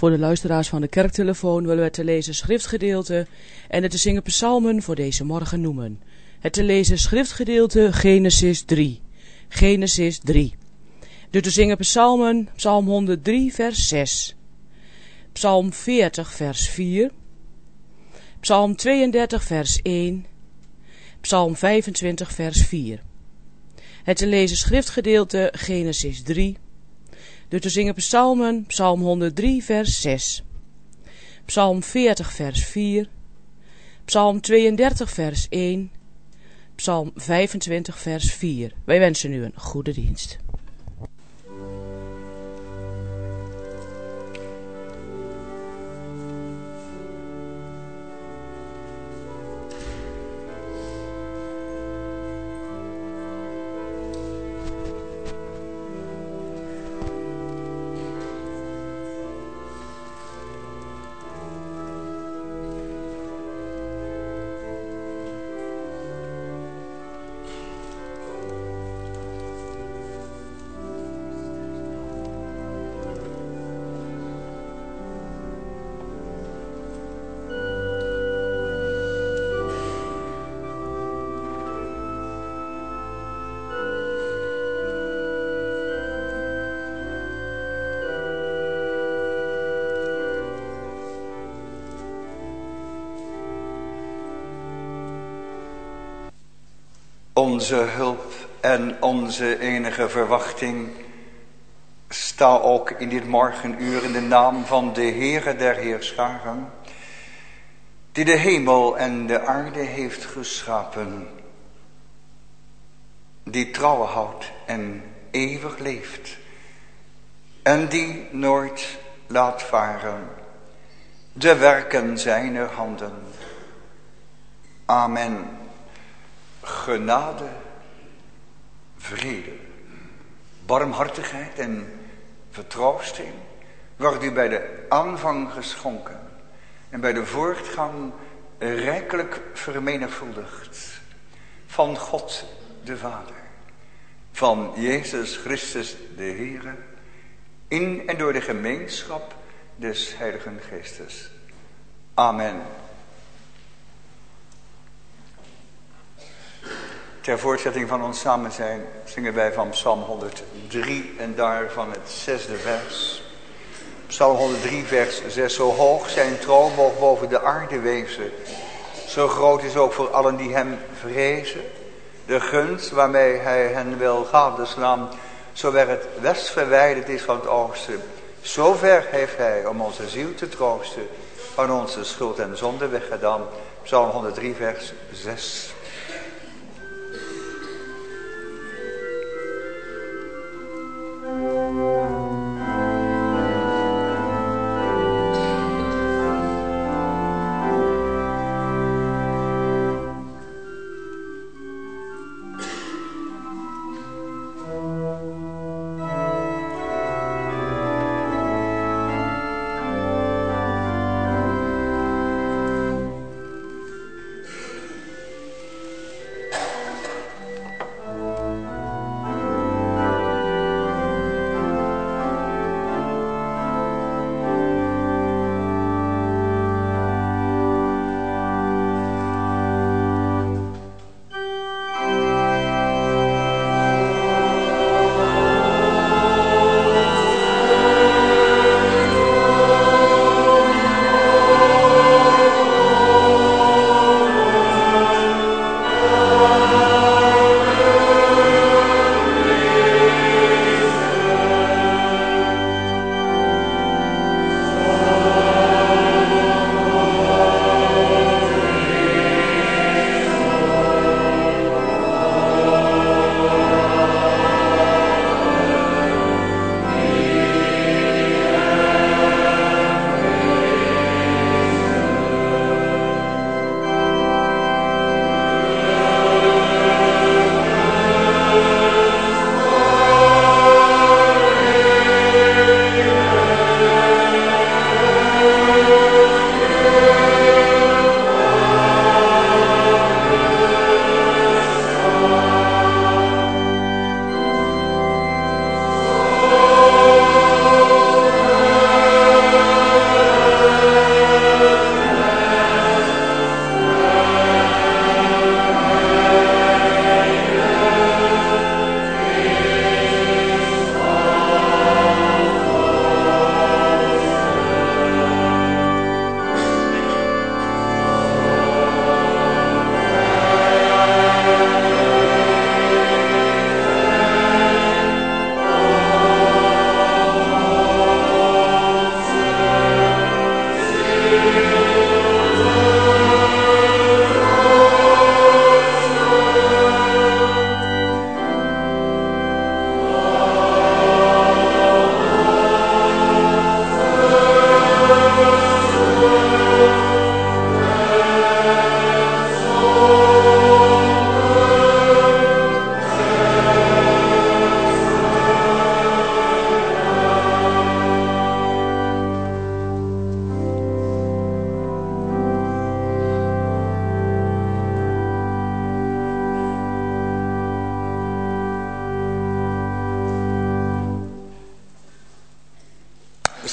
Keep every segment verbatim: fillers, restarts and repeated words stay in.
Voor de luisteraars van de kerktelefoon willen we het te lezen schriftgedeelte en het te zingen psalmen voor deze morgen noemen. Het te lezen schriftgedeelte Genesis drie. Genesis drie. De te zingen psalmen, psalm honderddrie vers zes. Psalm veertig vers vier. Psalm tweeëndertig vers één. Psalm vijfentwintig vers vier. Het te lezen schriftgedeelte Genesis drie. De te zingen psalmen, psalm honderddrie vers zes. Psalm veertig vers vier. Psalm tweeëndertig vers één. Psalm vijfentwintig vers vier. Wij wensen u een goede dienst. Onze hulp en onze enige verwachting sta ook in dit morgenuur in de naam van de Heere der Heerscharen, die de hemel en de aarde heeft geschapen, die trouw houdt en eeuwig leeft en die nooit laat varen de werken zijner handen. Amen. Genade, vrede, barmhartigheid en vertroosting wordt u bij de aanvang geschonken en bij de voortgang rijkelijk vermenigvuldigd van God de Vader, van Jezus Christus de Heere, in en door de gemeenschap des Heiligen Geestes. Amen. Ter voortzetting van ons samen zijn zingen wij van Psalm honderddrie en daarvan het zesde vers. Psalm honderddrie vers zes. Zo hoog zijn trouw moog boven de aarde wezen. Zo groot is ook voor allen die hem vrezen. De gunst waarmee hij hen wil gadeslaan. Zover het west verwijderd is van het oosten. Zo ver heeft hij om onze ziel te troosten. Van onze schuld en zonde weggedaan. Psalm honderddrie vers zes.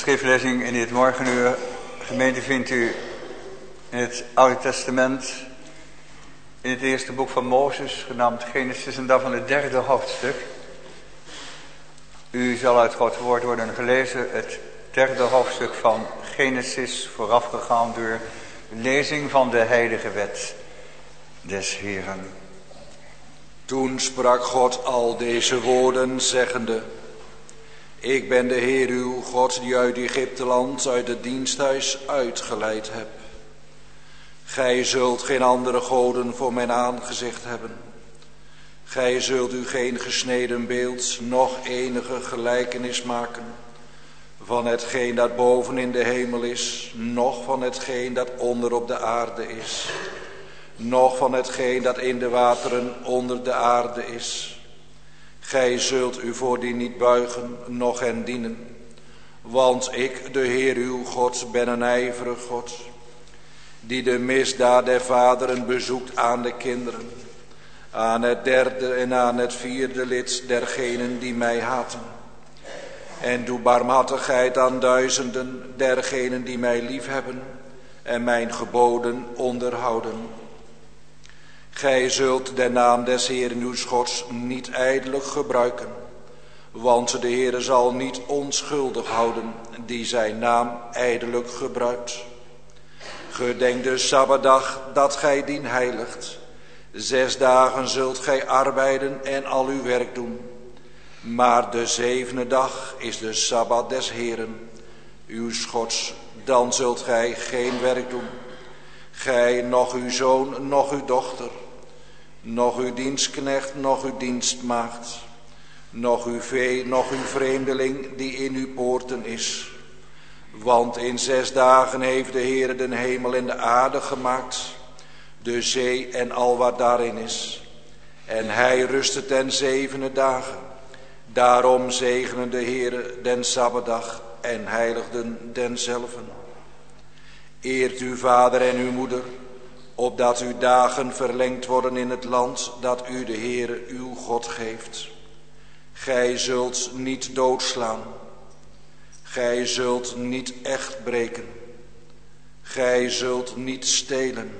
schriftlezing in dit morgenuur. Gemeente vindt u in het Oude Testament, in het eerste boek van Mozes, genaamd Genesis, en daarvan het derde hoofdstuk. U zal uit Gods woord worden gelezen, het derde hoofdstuk van Genesis, voorafgegaan door lezing van de heilige wet des Heeren. Toen sprak God al deze woorden, zeggende: Ik ben de Heer uw God, die uit Egypteland, uit het diensthuis uitgeleid heb. Gij zult geen andere goden voor mijn aangezicht hebben. Gij zult u geen gesneden beeld, noch enige gelijkenis maken van hetgeen dat boven in de hemel is, noch van hetgeen dat onder op de aarde is, noch van hetgeen dat in de wateren onder de aarde is. Gij zult u voor die niet buigen, noch hen dienen. Want ik, de Heer uw God, ben een ijverig God, die de misdaad der vaderen bezoekt aan de kinderen, aan het derde en aan het vierde lid dergenen die mij haten. En doe barmhartigheid aan duizenden dergenen die mij liefhebben en mijn geboden onderhouden. Gij zult de naam des Heeren uws Gods niet ijdelijk gebruiken, want de Heere zal niet onschuldig houden die zijn naam ijdelijk gebruikt. Gedenk de Sabbatdag dat gij dien heiligt. Zes dagen zult gij arbeiden en al uw werk doen. Maar de zevende dag is de Sabbat des Heeren, uws Gods. Dan zult gij geen werk doen. Gij, noch uw zoon, noch uw dochter, noch uw dienstknecht, noch uw dienstmaagd, noch uw vee, noch uw vreemdeling die in uw poorten is. Want in zes dagen heeft de Heere den hemel en de aarde gemaakt, de zee en al wat daarin is. En hij rustte ten zevende dagen. Daarom zegenen de Heere den Sabbatdag en heiligden denzelven. Eert uw vader en uw moeder, opdat uw dagen verlengd worden in het land dat u de Heere uw God geeft. Gij zult niet doodslaan. Gij zult niet echt breken. Gij zult niet stelen.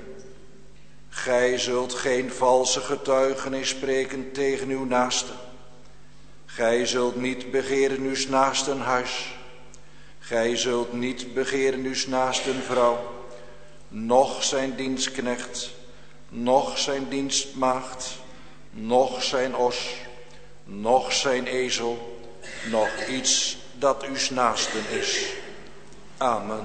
Gij zult geen valse getuigenis spreken tegen uw naaste. Gij zult niet begeren uws naasten huis. Gij zult niet begeren uws naasten vrouw, noch zijn dienstknecht, noch zijn dienstmaagd, noch zijn os, noch zijn ezel, noch iets dat uws naasten is. Amen.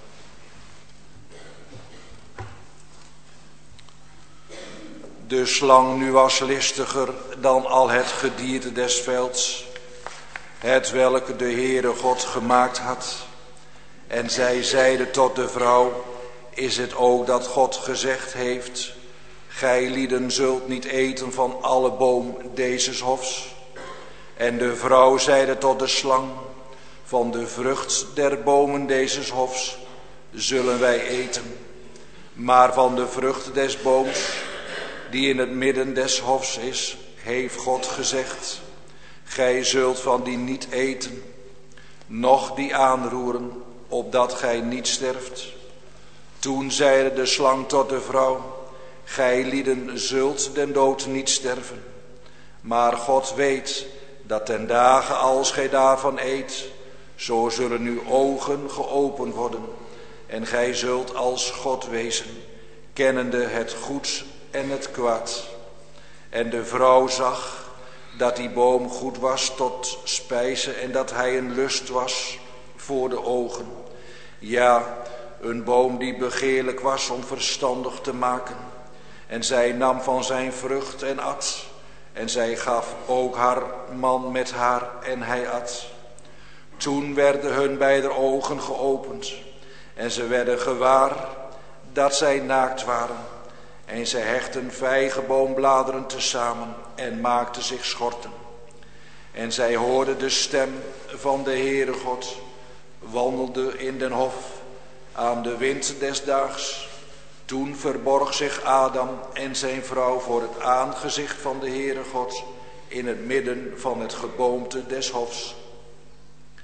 De slang nu was listiger dan al het gedierte des velds, het welke de Heere God gemaakt had. En zij zeide tot de vrouw: Is het ook dat God gezegd heeft: Gij lieden zult niet eten van alle boom dezes hofs? En de vrouw zeide tot de slang: Van de vrucht der bomen dezes hofs zullen wij eten, maar van de vrucht des booms die in het midden des hofs is, heeft God gezegd: Gij zult van die niet eten, noch die aanroeren, opdat gij niet sterft. Toen zeide de slang tot de vrouw: Gij lieden zult den dood niet sterven. Maar God weet dat ten dagen als gij daarvan eet, zo zullen uw ogen geopend worden. En gij zult als God wezen, kennende het goed en het kwaad. En de vrouw zag dat die boom goed was tot spijze en dat hij een lust was voor de ogen. Ja, een boom die begeerlijk was om verstandig te maken. En zij nam van zijn vrucht en at. En zij gaf ook haar man met haar en hij at. Toen werden hun beider ogen geopend. En ze werden gewaar dat zij naakt waren. En zij hechten vijgenboombladeren tezamen en maakten zich schorten. En zij hoorden de stem van de Heere God, wandelde in den hof aan de wind des daags. Toen verborg zich Adam en zijn vrouw voor het aangezicht van de Heere God in het midden van het geboomte des hofs.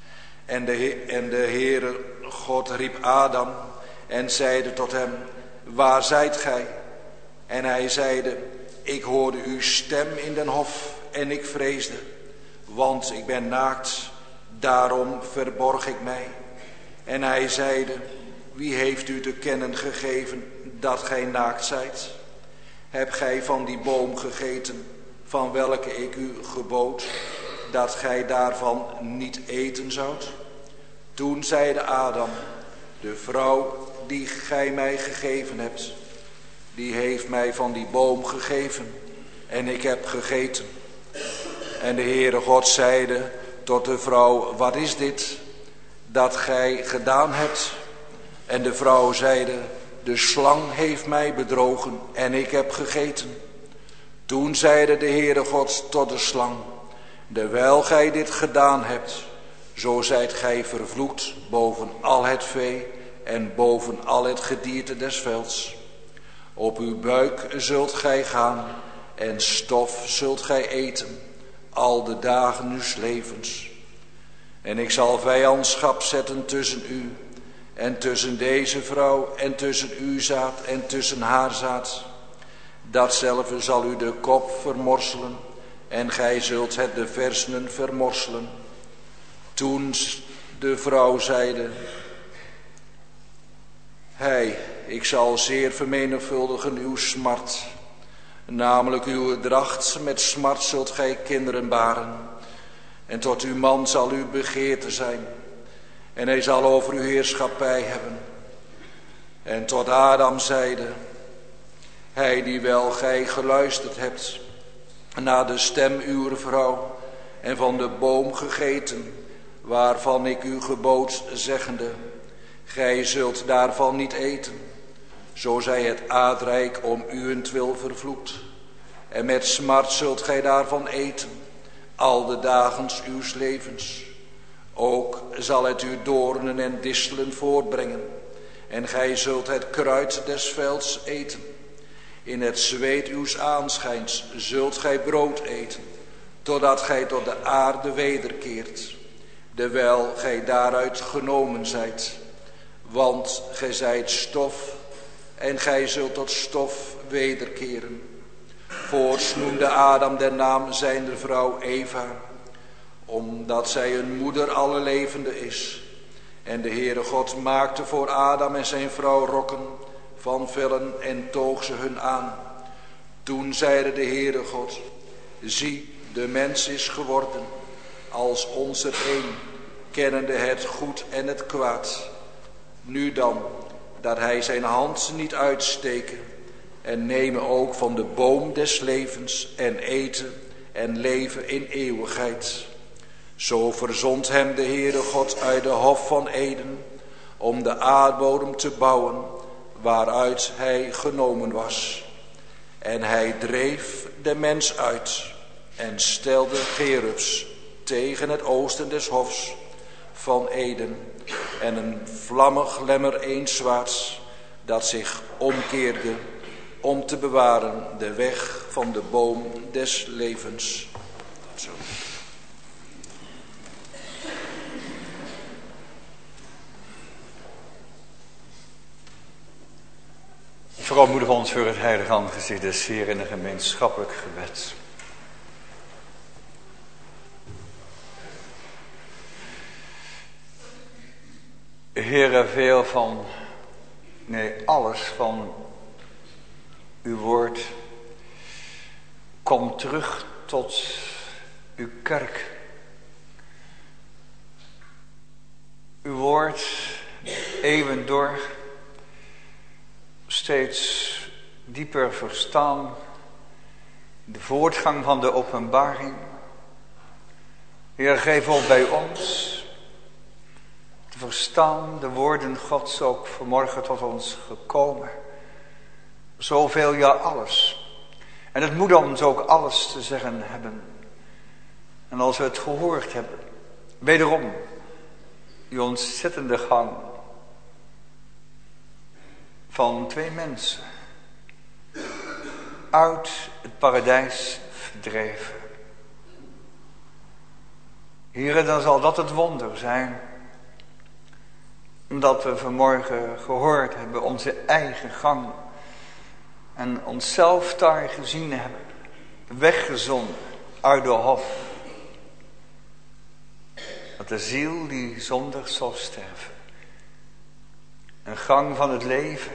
En de, en de Heere God riep Adam en zeide tot hem, waar zijt gij? En hij zeide, ik hoorde uw stem in den hof en ik vreesde, want ik ben naakt, daarom verborg ik mij. En hij zeide, wie heeft u te kennen gegeven dat gij naakt zijt? Heb gij van die boom gegeten, van welke ik u gebood, dat gij daarvan niet eten zoudt? Toen zeide Adam, de vrouw die gij mij gegeven hebt, die heeft mij van die boom gegeven en ik heb gegeten. En de Heere God zeide tot de vrouw, wat is dit dat gij gedaan hebt? En de vrouw zeide, de slang heeft mij bedrogen en ik heb gegeten. Toen zeide de Heere God tot de slang, dewijl gij dit gedaan hebt, zo zijt gij vervloekt boven al het vee en boven al het gedierte des velds. Op uw buik zult gij gaan en stof zult gij eten, al de dagen uws levens. En ik zal vijandschap zetten tussen u en tussen deze vrouw en tussen uw zaad en tussen haar zaad. Datzelfde zal u de kop vermorselen en gij zult het de versenen vermorselen. Toen de vrouw zeide, Hij, ik zal zeer vermenigvuldigen uw smart, namelijk uw dracht, met smart zult gij kinderen baren. En tot uw man zal uw begeerte zijn, en hij zal over uw heerschappij hebben. En tot Adam zeide, hij die wel gij geluisterd hebt naar de stem uwer vrouw, en van de boom gegeten, waarvan ik u gebood, zeggende, gij zult daarvan niet eten. Zo zij het aardrijk om uwentwil vervloekt. En met smart zult gij daarvan eten, al de dagen uws levens. Ook zal het u doornen en distelen voortbrengen. En gij zult het kruid des velds eten. In het zweet uws aanschijns zult gij brood eten, totdat gij tot de aarde wederkeert, dewijl gij daaruit genomen zijt. Want gij zijt stof, en gij zult tot stof wederkeren. Voorts noemde Adam de naam zijner vrouw Eva, omdat zij een moeder alle levende is. En de Heere God maakte voor Adam en zijn vrouw rokken van vellen en toog ze hun aan. Toen zeide de Heere God, zie, de mens is geworden als ons er een, kennende het goed en het kwaad. Nu dan, dat hij zijn hand niet uitsteken en nemen ook van de boom des levens en eten en leven in eeuwigheid. Zo verzond hem de Heere God uit de hof van Eden om de aardbodem te bouwen waaruit hij genomen was. En hij dreef de mens uit en stelde gerubs tegen het oosten des hofs van Eden en een vlammig lemmer eenzwaards dat zich omkeerde om te bewaren de weg van de boom des levens. Tot zo. Verootmoedig ons voor het heilige aangezicht des Heer in een gemeenschappelijk gebed. Heere, veel van, nee, alles van uw woord komt terug tot uw kerk. Uw woord, eeuwen door, steeds dieper verstaan, de voortgang van de openbaring. Heer, geef op bij ons te verstaan de woorden Gods, ook vanmorgen tot ons gekomen. Zoveel, ja alles. En het moet ons ook alles te zeggen hebben. En als we het gehoord hebben, wederom die ontzettende gang van twee mensen uit het paradijs verdreven. Here, dan zal dat het wonder zijn Omdat we vanmorgen gehoord hebben onze eigen gang. En onszelf daar gezien hebben. Weggezonden uit de hof. Dat de ziel die zondig zal sterven. Een gang van het leven.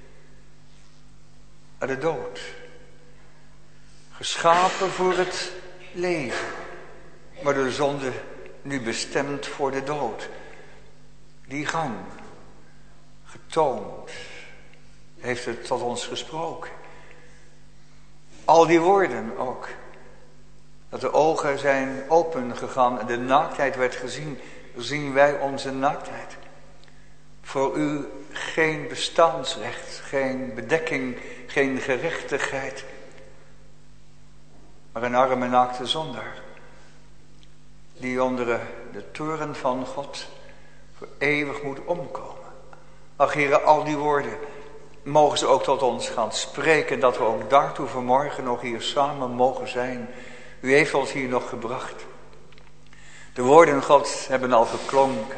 Uit de dood. Geschapen voor het leven. Maar door de zonde nu bestemd voor de dood. Die gang. Getoond. Heeft het tot ons gesproken. Al die woorden ook. Dat de ogen zijn opengegaan en de naaktheid werd gezien. Zien wij onze naaktheid. Voor u geen bestaansrecht, geen bedekking, geen gerechtigheid. Maar een arme naakte zondaar. Die onder de toorn van God voor eeuwig moet omkomen. Ach Heere, al die woorden mogen ze ook tot ons gaan spreken. Dat we ook daartoe vanmorgen nog hier samen mogen zijn. U heeft ons hier nog gebracht. De woorden Gods hebben al geklonken.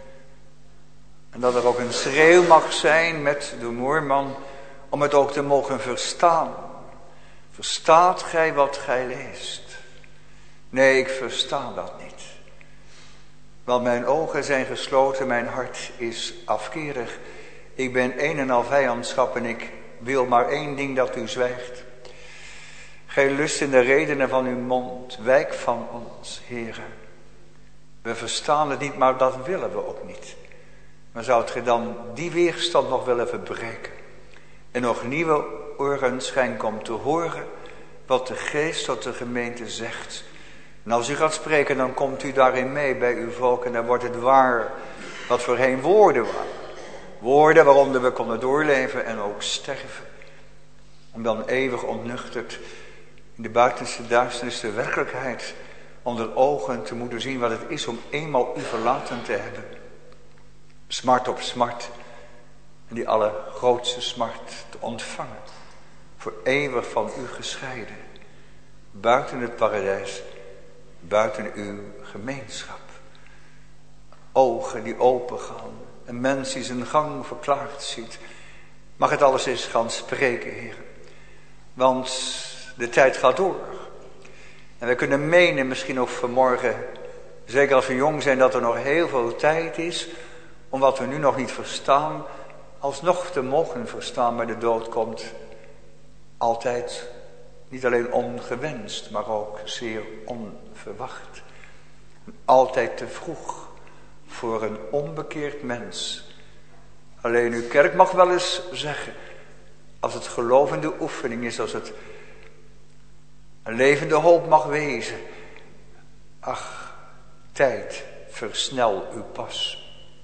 En dat er ook een schreeuw mag zijn met de moerman. Om het ook te mogen verstaan. Verstaat gij wat gij leest? Nee, ik versta dat niet. Want mijn ogen zijn gesloten, mijn hart is afkerig. Ik ben een en al vijandschap en ik wil maar één ding, dat u zwijgt. Gij lust in de redenen van uw mond, wijk van ons, Heere. We verstaan het niet, maar dat willen we ook niet. Maar zou gij dan die weerstand nog willen verbreken? En nog nieuwe oren schenken om te horen wat de geest tot de gemeente zegt. En als u gaat spreken, dan komt u daarin mee bij uw volk. En dan wordt het waar wat voorheen woorden waren. Woorden waaronder we konden doorleven en ook sterven. Om dan eeuwig ontnuchterd in de buitenste duisternis de werkelijkheid onder ogen te moeten zien wat het is om eenmaal u verlaten te hebben. Smart op smart. En die allergrootste smart te ontvangen. Voor eeuwig van u gescheiden. Buiten het paradijs. Buiten uw gemeenschap. Ogen die open gaan. Een mens die zijn gang verklaard ziet. Mag het alles eens gaan spreken, Heer. Want de tijd gaat door. En we kunnen menen, misschien ook vanmorgen, zeker als we jong zijn, dat er nog heel veel tijd is om wat we nu nog niet verstaan, alsnog te mogen verstaan. Maar de dood komt altijd niet alleen ongewenst, maar ook zeer onverwacht. Altijd te vroeg voor een onbekeerd mens. Alleen uw kerk mag wel eens zeggen, als het gelovende oefening is, als het een levende hoop mag wezen. Ach, tijd, versnel uw pas.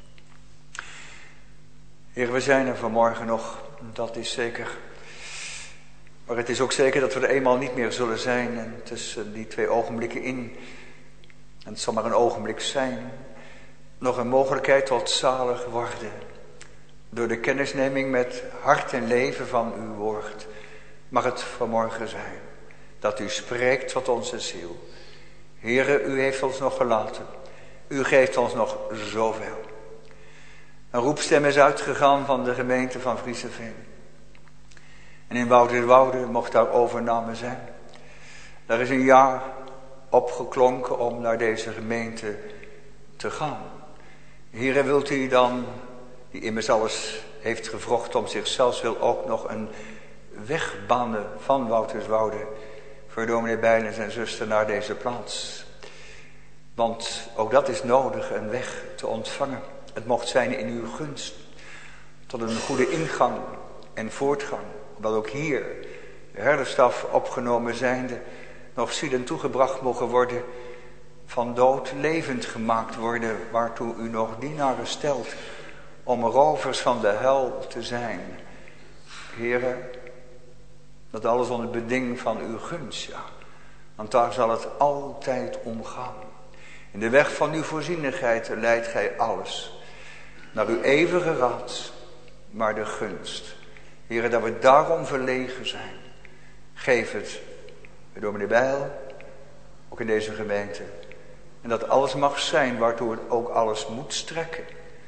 Heer, we zijn er vanmorgen nog, dat is zeker. Maar het is ook zeker dat we er eenmaal niet meer zullen zijn. En tussen die twee ogenblikken in, en het zal maar een ogenblik zijn, nog een mogelijkheid tot zalig worden. Door de kennisneming met hart en leven van uw woord mag het vanmorgen zijn. Dat u spreekt tot onze ziel. Heere, u heeft ons nog gelaten. U geeft ons nog zoveel. Een roepstem is uitgegaan van de gemeente van Vrieseveen. En in Wouderswoude mocht daar overname zijn. Daar is een jaar opgeklonken om naar deze gemeente te gaan. Heere, wilt u dan, die immers alles heeft gevrocht om zichzelf, wil ook nog een weg banen van Wouderswoude voor dominee Bijl en zijn zuster naar deze plaats. Want ook dat is nodig, een weg te ontvangen. Het mocht zijn in uw gunst, tot een goede ingang en voortgang. Omdat ook hier de herderstaf opgenomen zijnde nog zielen toegebracht mogen worden, van dood levend gemaakt worden, waartoe u nog dienaren stelt om rovers van de hel te zijn. Heere, dat alles onder beding van uw gunst, ja. Want daar zal het altijd om gaan. In de weg van uw voorzienigheid leidt gij alles naar uw eeuwige raad, maar de gunst. Heere, dat we daarom verlegen zijn. Geef het bij dominee Bijl, ook in deze gemeente. En dat alles mag zijn waartoe het ook alles moet strekken.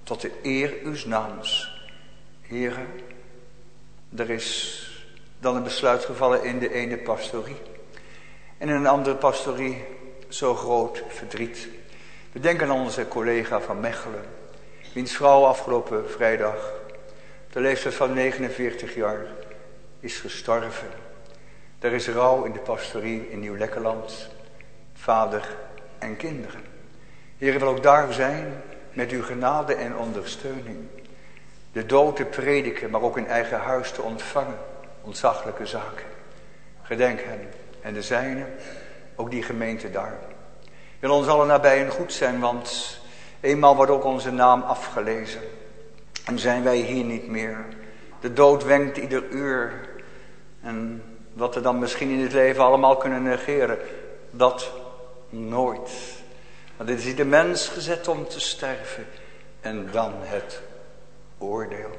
tot de eer uws naams. Heren, er is dan een besluit gevallen in de ene pastorie. En in een andere pastorie zo groot verdriet. We denken aan onze collega van Mechelen, wiens vrouw afgelopen vrijdag, op de leeftijd van negenenveertig jaar, is gestorven. Er is rouw in de pastorie in Nieuw-Lekkerland, vader en kinderen. Heer, wil ook daar zijn met uw genade en ondersteuning. De dood te prediken, maar ook in eigen huis te ontvangen. Ontzaglijke zaken. Gedenk hen en de zijnen, ook die gemeente daar. Wil ons allen nabij en goed zijn, want eenmaal wordt ook onze naam afgelezen. En zijn wij hier niet meer. De dood wenkt ieder uur. En wat we dan misschien in het leven allemaal kunnen negeren, dat nooit. Want dit is hier de mens gezet om te sterven. En dan het oordeel.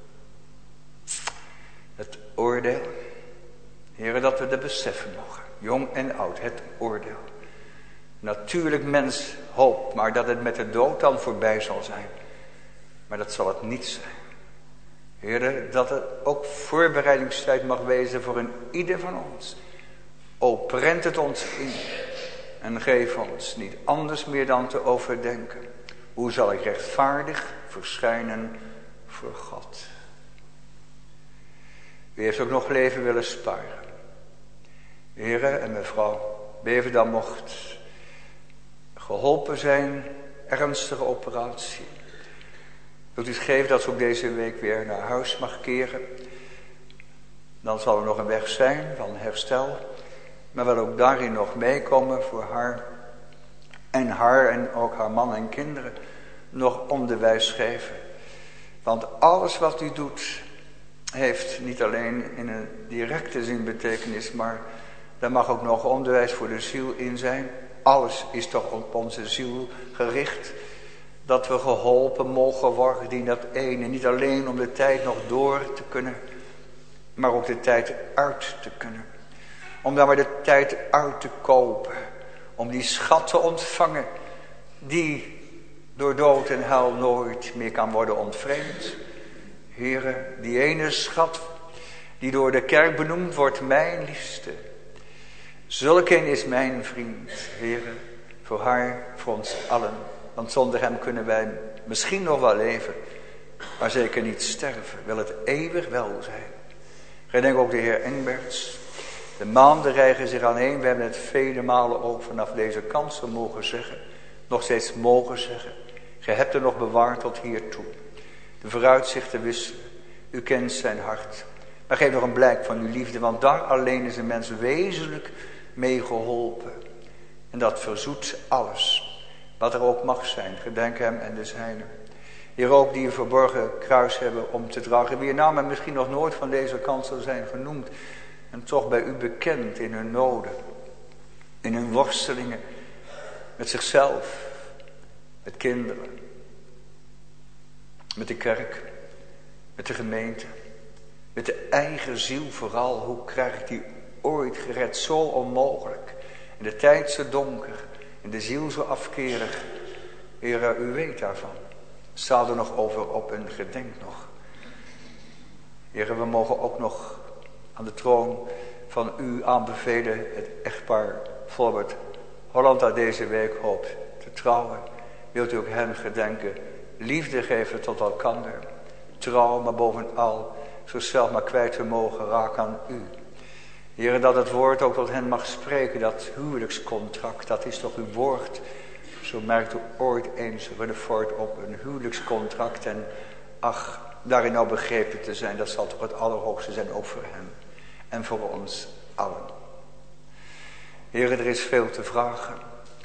Het oordeel. Heren, dat we dat beseffen mogen. Jong en oud, het oordeel. Natuurlijk mens hoopt, maar dat het met de dood dan voorbij zal zijn. Maar dat zal het niet zijn. Heren, dat het ook voorbereidingstijd mag wezen voor een ieder van ons. O, prent het ons in. En geef ons niet anders meer dan te overdenken. Hoe zal ik rechtvaardig verschijnen voor God? U heeft ook nog leven willen sparen. Heren en mevrouw, beven dan mocht geholpen zijn, ernstige operatie. Wilt u het geven dat ze ook deze week weer naar huis mag keren? Dan zal er nog een weg zijn van herstel. Maar wil ook daarin nog meekomen voor haar. En haar en ook haar man en kinderen nog onderwijs geven. Want alles wat u doet heeft niet alleen in een directe zin betekenis. Maar daar mag ook nog onderwijs voor de ziel in zijn. Alles is toch op onze ziel gericht. Dat we geholpen mogen worden in dat ene. Niet alleen om de tijd nog door te kunnen. Maar ook de tijd uit te kunnen. Om daar maar de tijd uit te kopen. Om die schat te ontvangen. Die door dood en hel nooit meer kan worden ontvreemd. Heren, die ene schat. Die door de kerk benoemd wordt. Mijn liefste. Zulke is mijn vriend. Heren, voor haar, voor ons allen. Want zonder hem kunnen wij misschien nog wel leven. Maar zeker niet sterven. Wil het eeuwig wel zijn. Gedenk ook de heer Engberts. De maanden rijgen zich aanheen. We hebben het vele malen ook vanaf deze kant zo mogen zeggen. Nog steeds mogen zeggen. Gij hebt er nog bewaard tot hiertoe. De vooruitzichten wisselen. U kent zijn hart. Maar geef nog een blijk van uw liefde. Want daar alleen is een mens wezenlijk mee geholpen. En dat verzoet alles. Wat er ook mag zijn. Gedenk hem en de zijnen. Hier ook die een verborgen kruis hebben om te dragen. Wie namen misschien nog nooit van deze kant zal zijn genoemd. En toch bij u bekend in hun noden. In hun worstelingen. Met zichzelf. Met kinderen. Met de kerk. Met de gemeente. Met de eigen ziel vooral. Hoe krijg ik die ooit gered? Zo onmogelijk. En de tijd zo donker. En de ziel zo afkerig. Heer, u weet daarvan. Staat er nog over op en gedenk nog. Heer, we mogen ook nog aan de troon van u aanbevelen. Het echtpaar Volbert Holland dat deze week hoopt te trouwen. Wilt u ook hen gedenken. Liefde geven tot elkander. Trouw, maar bovenal zichzelf maar kwijt te mogen raken aan u. Heer, dat het woord ook tot hen mag spreken. Dat huwelijkscontract, dat is toch uw woord. Zo merkt u ooit eens Rutherford op een huwelijkscontract. En ach, daarin nou begrepen te zijn, dat zal toch het allerhoogste zijn ook voor hem. En voor ons allen. Heer, er is veel te vragen.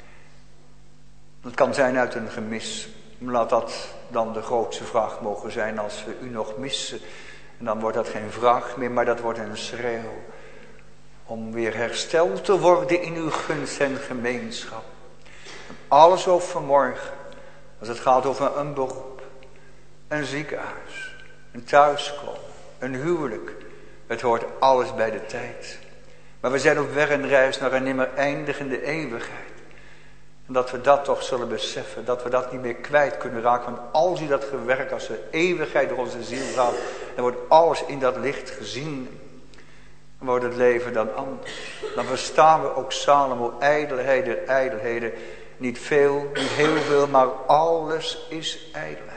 Het kan zijn uit een gemis. Laat dat dan de grootste vraag mogen zijn als we u nog missen. En dan wordt dat geen vraag meer, maar dat wordt een schreeuw. Om weer hersteld te worden in uw gunst en gemeenschap. En alles over vanmorgen. Als het gaat over een beroep. Een ziekenhuis. Een thuiskomen. Een huwelijk. Het hoort alles bij de tijd. Maar we zijn op weg en reis naar een nimmer eindigende eeuwigheid. En dat we dat toch zullen beseffen, dat we dat niet meer kwijt kunnen raken. Want als u dat gewerkt, als de eeuwigheid door onze ziel gaat, dan wordt alles in dat licht gezien. Dan wordt het leven dan anders. Dan verstaan we ook Salomo, ijdelheden, ijdelheden. Niet veel, niet heel veel, maar alles is ijdelheid.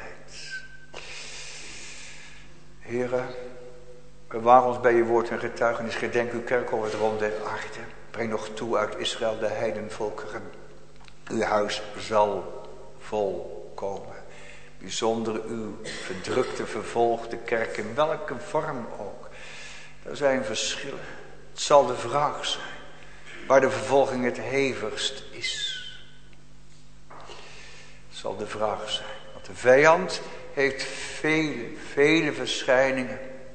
Heren, bewaar ons bij uw woord en getuigenis. Gedenk uw kerk over het rond der aarde. Breng nog toe uit Israël de heidenvolkeren. Uw huis zal volkomen. Bijzonder uw verdrukte, vervolgde kerk, in welke vorm ook. Er zijn verschillen. Het zal de vraag zijn waar de vervolging het hevigst is. Het zal de vraag zijn. Want de vijand heeft vele, vele verschijningen.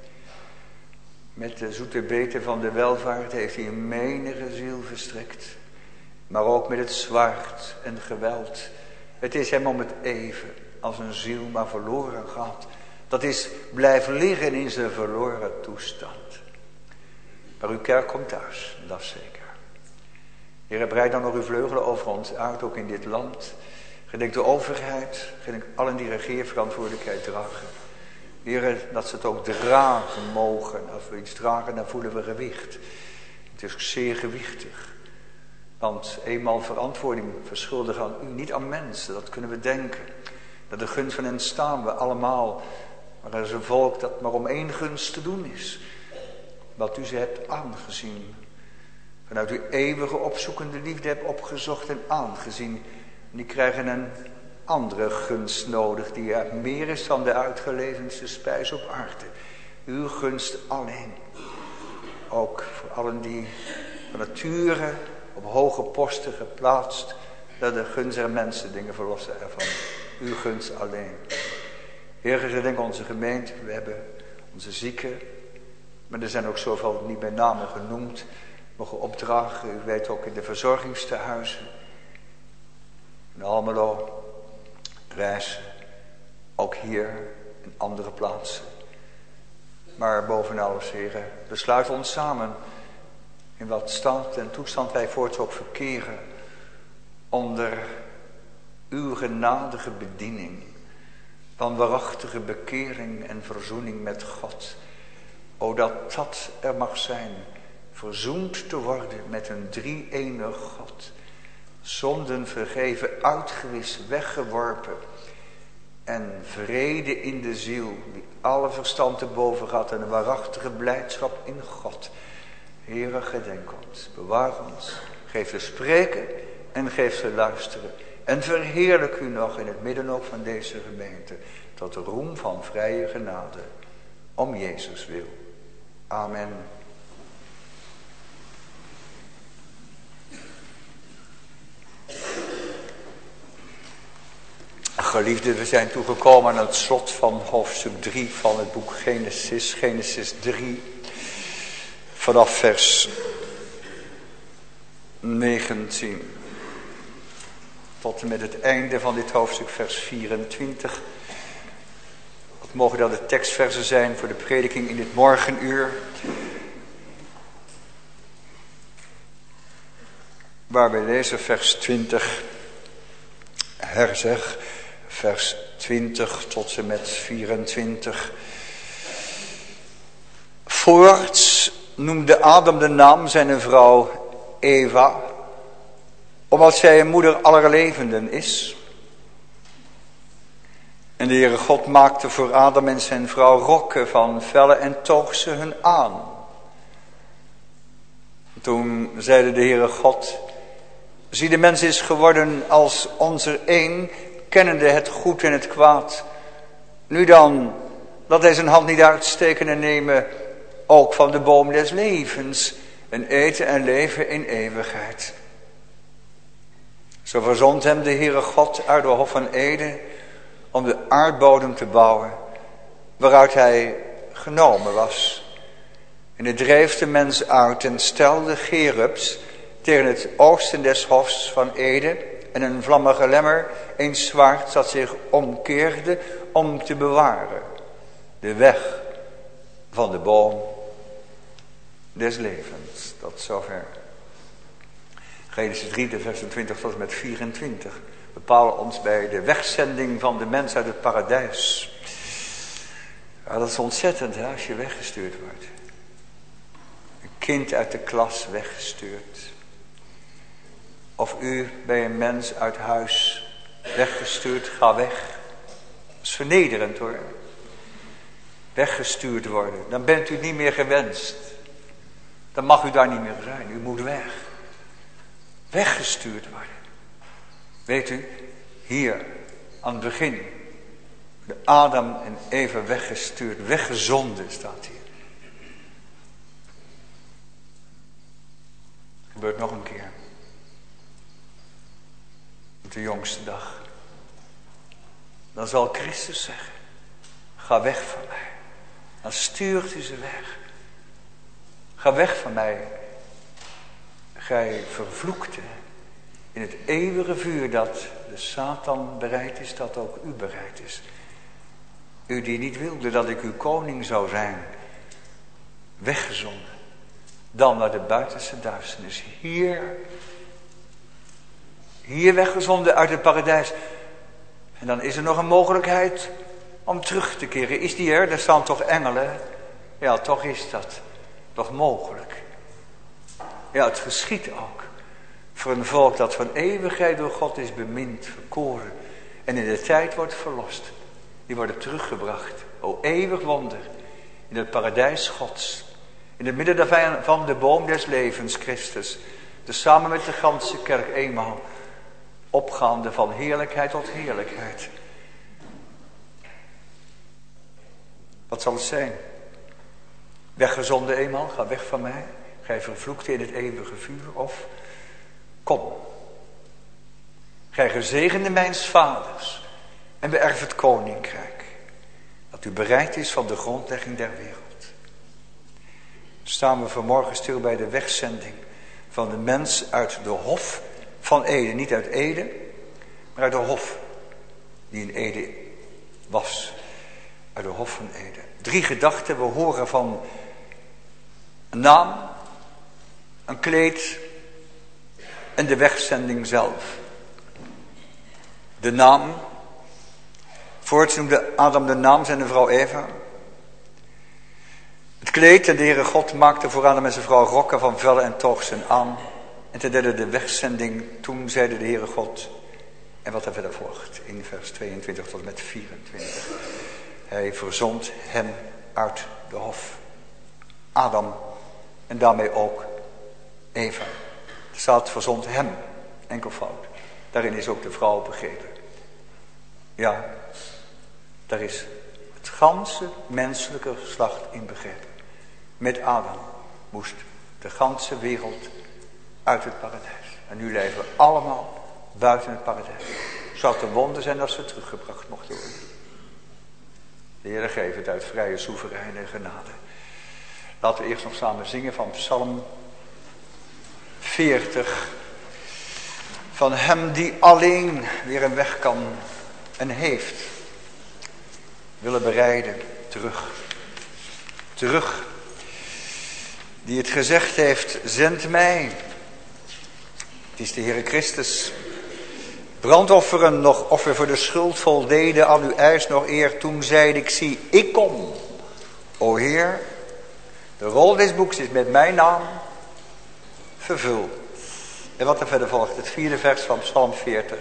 Met de zoete beten van de welvaart heeft hij een menige ziel verstrikt. Maar ook met het zwaard en geweld. Het is hem om het even als een ziel maar verloren gaat. Dat is blijven liggen in zijn verloren toestand. Maar uw kerk komt thuis, dat is zeker. Heer, breid dan nog uw vleugelen over ons uit, ook in dit land. Gedenk de overheid, gedenk allen die regeerverantwoordelijkheid dragen. Heer, dat ze het ook dragen mogen. Als we iets dragen, dan voelen we gewicht. Het is zeer gewichtig. Want eenmaal verantwoording verschuldigen aan u, niet aan mensen, dat kunnen we denken. Dat de gunst van hen staan we allemaal. Maar er is een volk dat maar om één gunst te doen is. Wat u ze hebt aangezien. Vanuit uw eeuwige opzoekende liefde hebt opgezocht en aangezien. En die krijgen een andere gunst nodig, die er meer is dan de uitgelevenste spijs op aarde. Uw gunst alleen. Ook voor allen die van nature op hoge posten geplaatst, dat de gunst der mensen dingen verlossen ervan. Uw gunst alleen. Heer, gedenk onze gemeente, we hebben onze zieken, maar er zijn ook zoveel niet bij name genoemd, mogen opdragen. U weet ook in de verzorgingstehuizen, in Almelo, Rijssen, ook hier en andere plaatsen. Maar boven alles, Heer, besluit ons samen in wat stand en toestand wij voorts ook verkeren onder uw genadige bediening van waarachtige bekering en verzoening met God. O, dat dat er mag zijn, verzoend te worden met een drie-enig God. Zonden vergeven, uitgewist, weggeworpen. En vrede in de ziel, die alle verstand te boven gaat. En een waarachtige blijdschap in God. Heere, gedenk ons, bewaar ons. Geef ze spreken en geef ze luisteren. En verheerlijk u nog in het midden ook van deze gemeente. Tot de roem van vrije genade. Om Jezus wil. Amen. Geliefden, we zijn toegekomen aan het slot van hoofdstuk drie van het boek Genesis. Genesis drie, vanaf vers negentien. Tot en met het einde van dit hoofdstuk, vers vierentwintig. Wat mogen dat de tekstversen zijn voor de prediking in dit morgenuur. Waar wij lezen vers twintig, herzeg, vers twintig tot en met vierentwintig. Voorts noemde Adam de naam zijn vrouw Eva, omdat zij een moeder aller levenden is. En de Heere God maakte voor Adam en zijn vrouw rokken van vellen en toog ze hun aan. Toen zeide de Heere God: zie, de mens is geworden als onze een, kennende het goed en het kwaad. Nu dan, laat hij zijn hand niet uitsteken en nemen ook van de boom des levens en eten en leven in eeuwigheid. Zo verzond hem de Heere God uit de hof van Eden om de aardbodem te bouwen, waaruit hij genomen was. En hij dreef de mens uit en stelde Gerubs tegen het oosten des hofs van Eden en een vlammige lemmer, een zwaard dat zich omkeerde om te bewaren de weg van de boom des levens. Tot zover. Genesis drie, de versen twintig tot en met vierentwintig. Bepalen ons bij de wegzending van de mens uit het paradijs. Ja, dat is ontzettend, hè, als je weggestuurd wordt. Een kind uit de klas weggestuurd. Of u bij een mens uit huis weggestuurd, ga weg. Dat is vernederend hoor. Weggestuurd worden. Dan bent u niet meer gewenst. Dan mag u daar niet meer zijn. U moet weg. Weggestuurd worden. Weet u, hier aan het begin. De Adam en Eva weggestuurd. Weggezonden staat hier. Gebeurt nog een keer. Op de jongste dag. Dan zal Christus zeggen. Ga weg van mij. Dan stuurt u ze weg. Ga weg van mij. Gij vervloekte. In het eeuwige vuur dat de Satan bereid is, dat ook u bereid is. U die niet wilde dat ik uw koning zou zijn. Weggezonden. Dan naar de buitenste duisternis. Hier. Hier weggezonden uit het paradijs. En dan is er nog een mogelijkheid om terug te keren. Is die er? Er staan toch engelen? Ja, toch is dat toch mogelijk. Ja, het geschiet ook. Voor een volk dat van eeuwigheid door God is bemind, verkoren. En in de tijd wordt verlost. Die worden teruggebracht. O eeuwig wonder. In het paradijs Gods. In het midden van de boom des levens, Christus. Dus samen met de ganse kerk eenmaal. Opgaande van heerlijkheid tot heerlijkheid. Wat zal het zijn? Weggezonden eenmaal, ga weg van mij. Gij vervloekte in het eeuwige vuur. Of, kom. Gij gezegende mijns vaders. En beërf het koninkrijk. Dat u bereid is van de grondlegging der wereld. Staan we vanmorgen stil bij de wegzending van de mens uit de hof van Eden. Niet uit Eden, maar uit de hof die in Eden was. Uit de hof van Eden. Drie gedachten. We horen van een naam, een kleed en de wegzending zelf. De naam. Voorts noemde Adam de naam zijn de vrouw Eva. Het kleed, en de Heere God maakte voor Adam en zijn vrouw rokken van vellen en toog ze aan. En ten derde de wegzending. Toen zeide de Heere God. En wat er verder volgt in vers tweeëntwintig tot en met vierentwintig. Hij verzond hen uit de hof. Adam en daarmee ook Eva. Er staat verzond hem. Enkelvoud. Daarin is ook de vrouw begrepen. Ja, daar is het ganse menselijke geslacht in begrepen. Met Adam moest de ganse wereld uit het paradijs. En nu leven we allemaal buiten het paradijs. Zou het een wonder zijn als ze teruggebracht mochten worden. De Heer geeft het uit vrije soevereine genade. Laten we eerst nog samen zingen van Psalm veertig. Van hem die alleen weer een weg kan en heeft. Willen bereiden. Terug. Terug. Die het gezegd heeft, zend mij. Het is de Heere Christus. Brandofferen nog offer voor de schuld voldeden aan uw eis nog eer. Toen zeide ik, zie, ik kom. O Heer, de rol des boeks is met mijn naam vervuld. En wat er verder volgt, het vierde vers van Psalm veertig.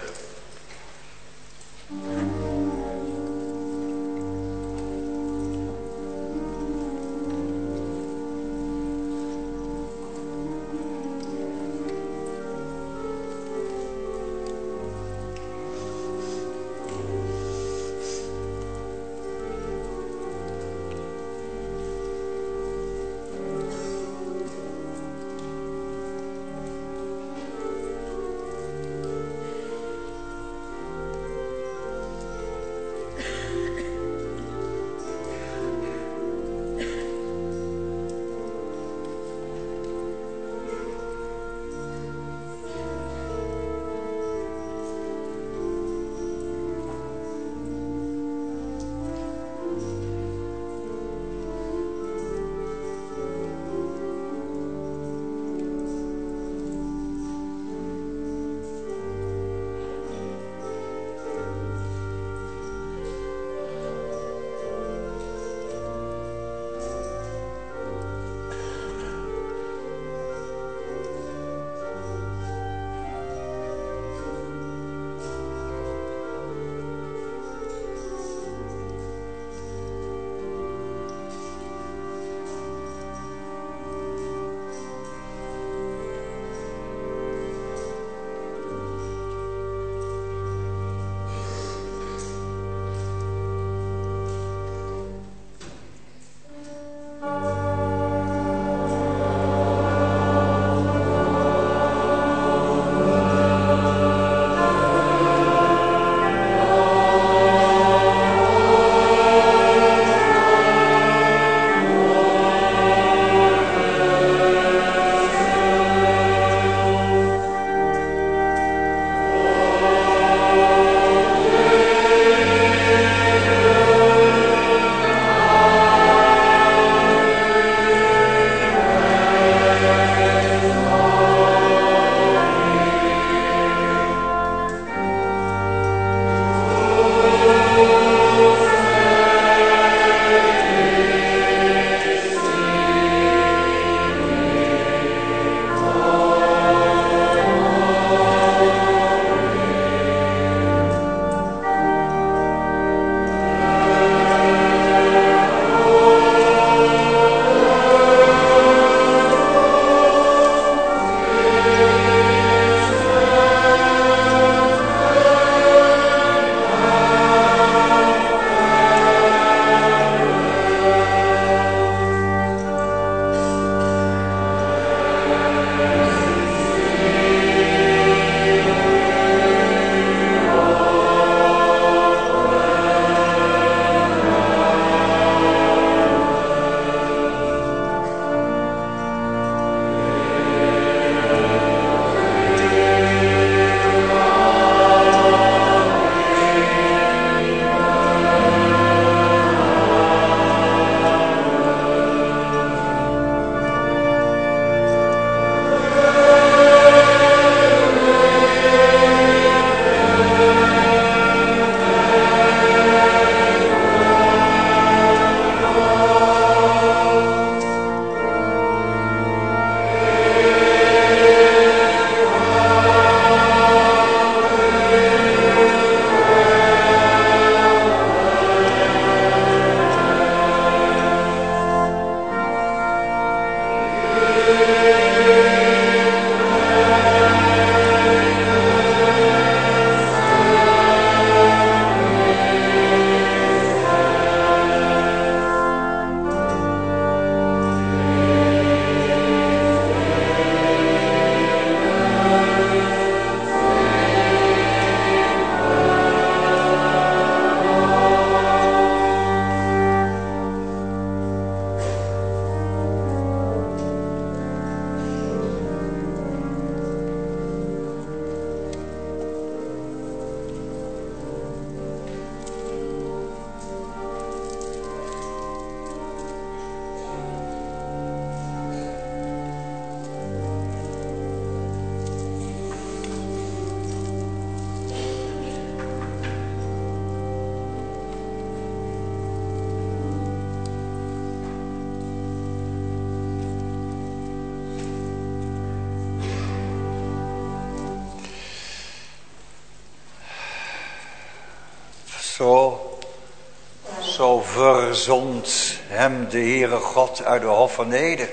Zo, zo verzond hem de Heere God uit de Hof van Eden.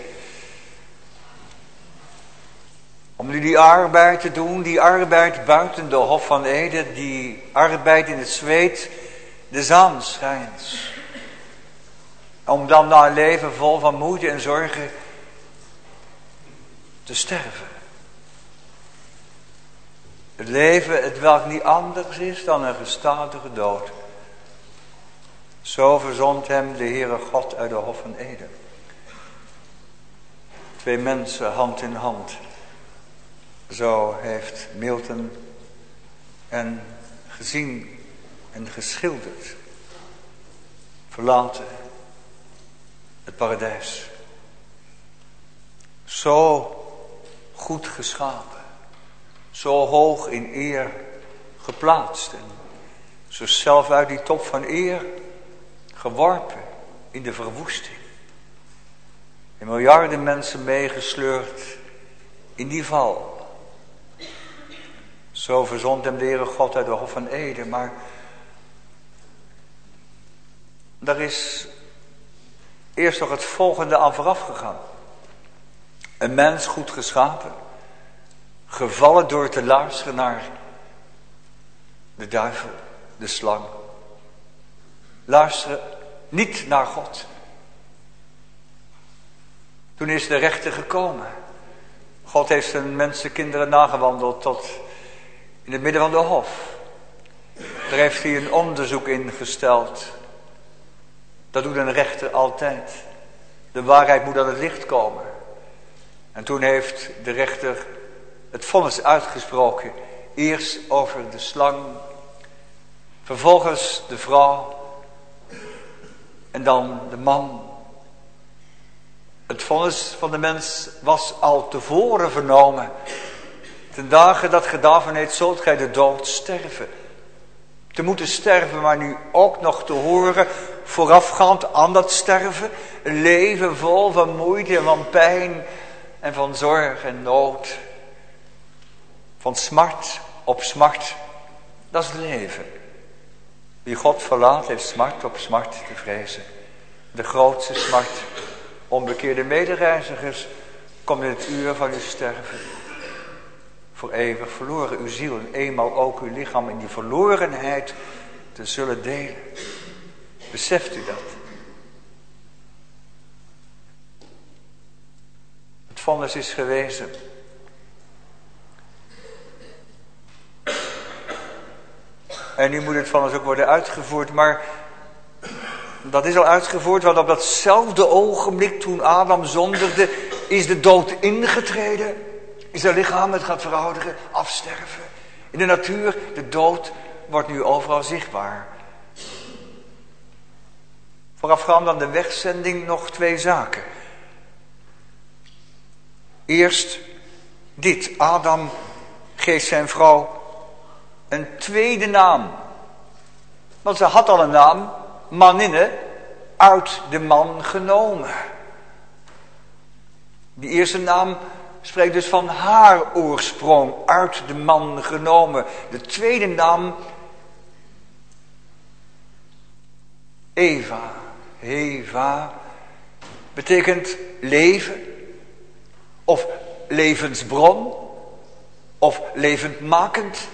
Om nu die arbeid te doen, die arbeid buiten de Hof van Eden, die arbeid in het zweet des aanschijns. Om dan na een leven vol van moeite en zorgen te sterven. Het leven, het welk niet anders is dan een gestadige dood. Zo verzond hem de Heere God uit de Hof van Eden. Twee mensen hand in hand. Zo heeft Milton en gezien en geschilderd. Verlaten het paradijs. Zo goed geschapen. Zo hoog in eer geplaatst. En zichzelf uit die top van eer geworpen in de verwoesting. En miljarden mensen meegesleurd in die val. Zo verzond hem de Heere God uit de Hof van Eden. Maar daar is eerst nog het volgende aan vooraf gegaan. Een mens goed geschapen. Gevallen door te luisteren naar de duivel, de slang. Luisteren niet naar God. Toen is de rechter gekomen. God heeft zijn mensenkinderen nagewandeld tot in het midden van de hof. Daar heeft hij een onderzoek ingesteld. Dat doet een rechter altijd. De waarheid moet aan het licht komen. En toen heeft de rechter het vonnis uitgesproken. Eerst over de slang. Vervolgens de vrouw. En dan de man. Het vonnis van de mens was al tevoren vernomen. Ten dagen dat gedaan heeft, zult gij de dood sterven. Te moeten sterven, maar nu ook nog te horen, voorafgaand aan dat sterven, een leven vol van moeite en van pijn en van zorg en nood. Van smart op smart, dat is het leven. Wie God verlaat, heeft smart op smart te vrezen. De grootste smart, onbekeerde medereizigers, komt in het uur van uw sterven. Voor eeuwig verloren uw ziel en eenmaal ook uw lichaam in die verlorenheid te zullen delen. Beseft u dat? Het vonnis is gewezen. En nu moet het vonnis ook worden uitgevoerd, maar dat is al uitgevoerd, want op datzelfde ogenblik toen Adam zondigde, is de dood ingetreden. Is zijn lichaam, het gaat verouderen, afsterven. In de natuur, de dood wordt nu overal zichtbaar. Voorafgaand aan de wegzending nog twee zaken. Eerst dit. Adam geeft zijn vrouw een tweede naam. Want ze had al een naam, maninne, uit de man genomen. Die eerste naam spreekt dus van haar oorsprong, uit de man genomen. De tweede naam, Eva. Eva betekent leven, of levensbron, of levendmakend.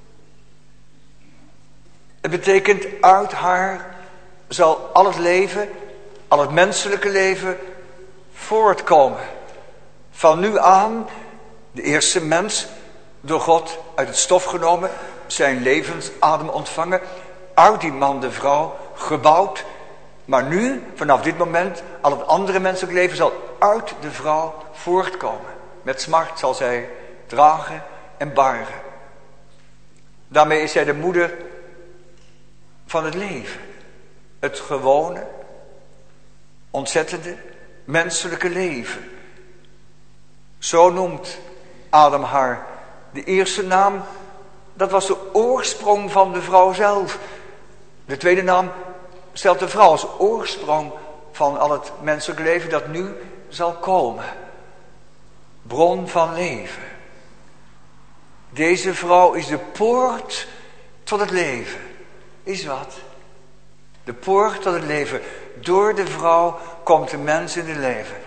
Het betekent uit haar zal al het leven, al het menselijke leven voortkomen. Van nu aan, de eerste mens, door God uit het stof genomen, zijn levensadem ontvangen, uit die man de vrouw gebouwd. Maar nu, vanaf dit moment, al het andere menselijk leven zal uit de vrouw voortkomen. Met smart zal zij dragen en baren. Daarmee is zij de moeder van het leven. Het gewone, ontzettende, menselijke leven. Zo noemt Adam haar. De eerste naam, dat was de oorsprong van de vrouw zelf. De tweede naam stelt de vrouw als oorsprong van al het menselijk leven dat nu zal komen. Bron van leven. Deze vrouw is de poort tot het leven. is wat? De poort tot het leven. Door de vrouw komt de mens in het leven.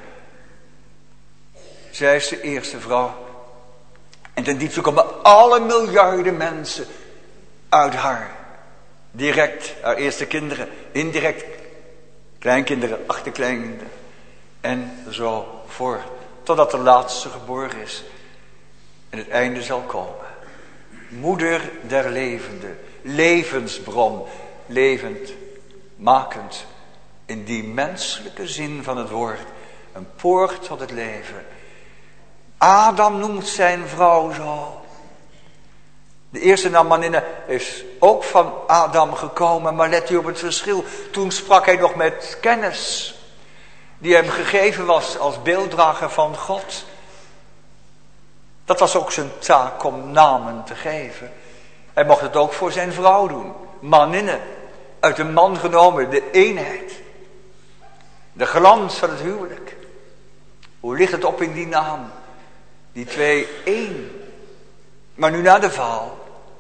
Zij is de eerste vrouw. En ten diepste komen alle miljarden mensen uit haar. Direct haar eerste kinderen. Indirect kleinkinderen, achterkleinkinderen. En zo voort. Totdat de laatste geboren is. En het einde zal komen. Moeder der levenden. Levensbron. Levend. Makend. In die menselijke zin van het woord. Een poort tot het leven. Adam noemt zijn vrouw zo. De eerste naam Maninne is ook van Adam gekomen. Maar let u op het verschil. Toen sprak hij nog met kennis. Die hem gegeven was als beelddrager van God. Dat was ook zijn taak om namen te geven. Hij mocht het ook voor zijn vrouw doen. Maninne. Uit een man genomen. De eenheid. De glans van het huwelijk. Hoe ligt het op in die naam? Die twee één. Maar nu na de val.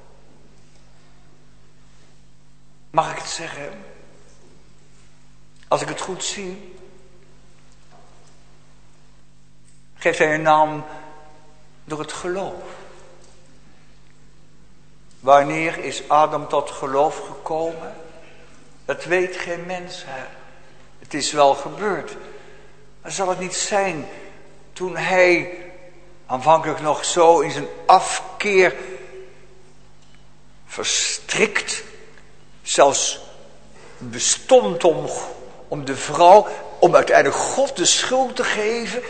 Mag ik het zeggen? Als ik het goed zie. Geeft hij een naam door het geloof. Wanneer is Adam tot geloof gekomen? Dat weet geen mens. Hè? Het is wel gebeurd. Maar zal het niet zijn toen hij aanvankelijk nog zo in zijn afkeer verstrikt, zelfs bestond om, om de vrouw, om uiteindelijk God de schuld te geven.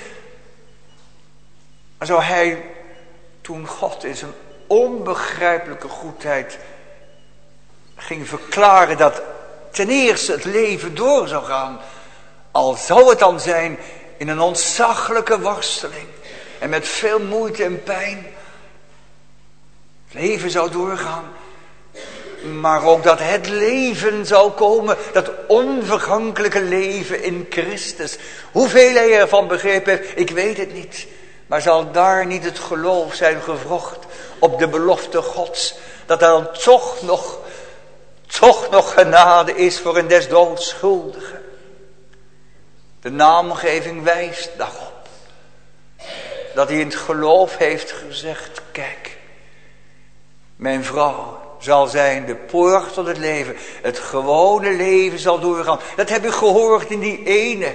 Maar zou hij, toen God in zijn onbegrijpelijke goedheid ging verklaren dat ten eerste het leven door zou gaan, al zou het dan zijn in een ontzaglijke worsteling en met veel moeite en pijn. Het leven zou doorgaan, maar ook dat het leven zou komen, dat onvergankelijke leven in Christus. Hoeveel hij ervan begrepen heeft, ik weet het niet. Maar zal daar niet het geloof zijn gewrocht op de belofte Gods, dat er dan toch nog, toch nog genade is voor een des doods schuldige. De naamgeving wijst daarop. Dat hij in het geloof heeft gezegd, kijk, mijn vrouw zal zijn de poort tot het leven. Het gewone leven zal doorgaan. Dat heb ik gehoord in die ene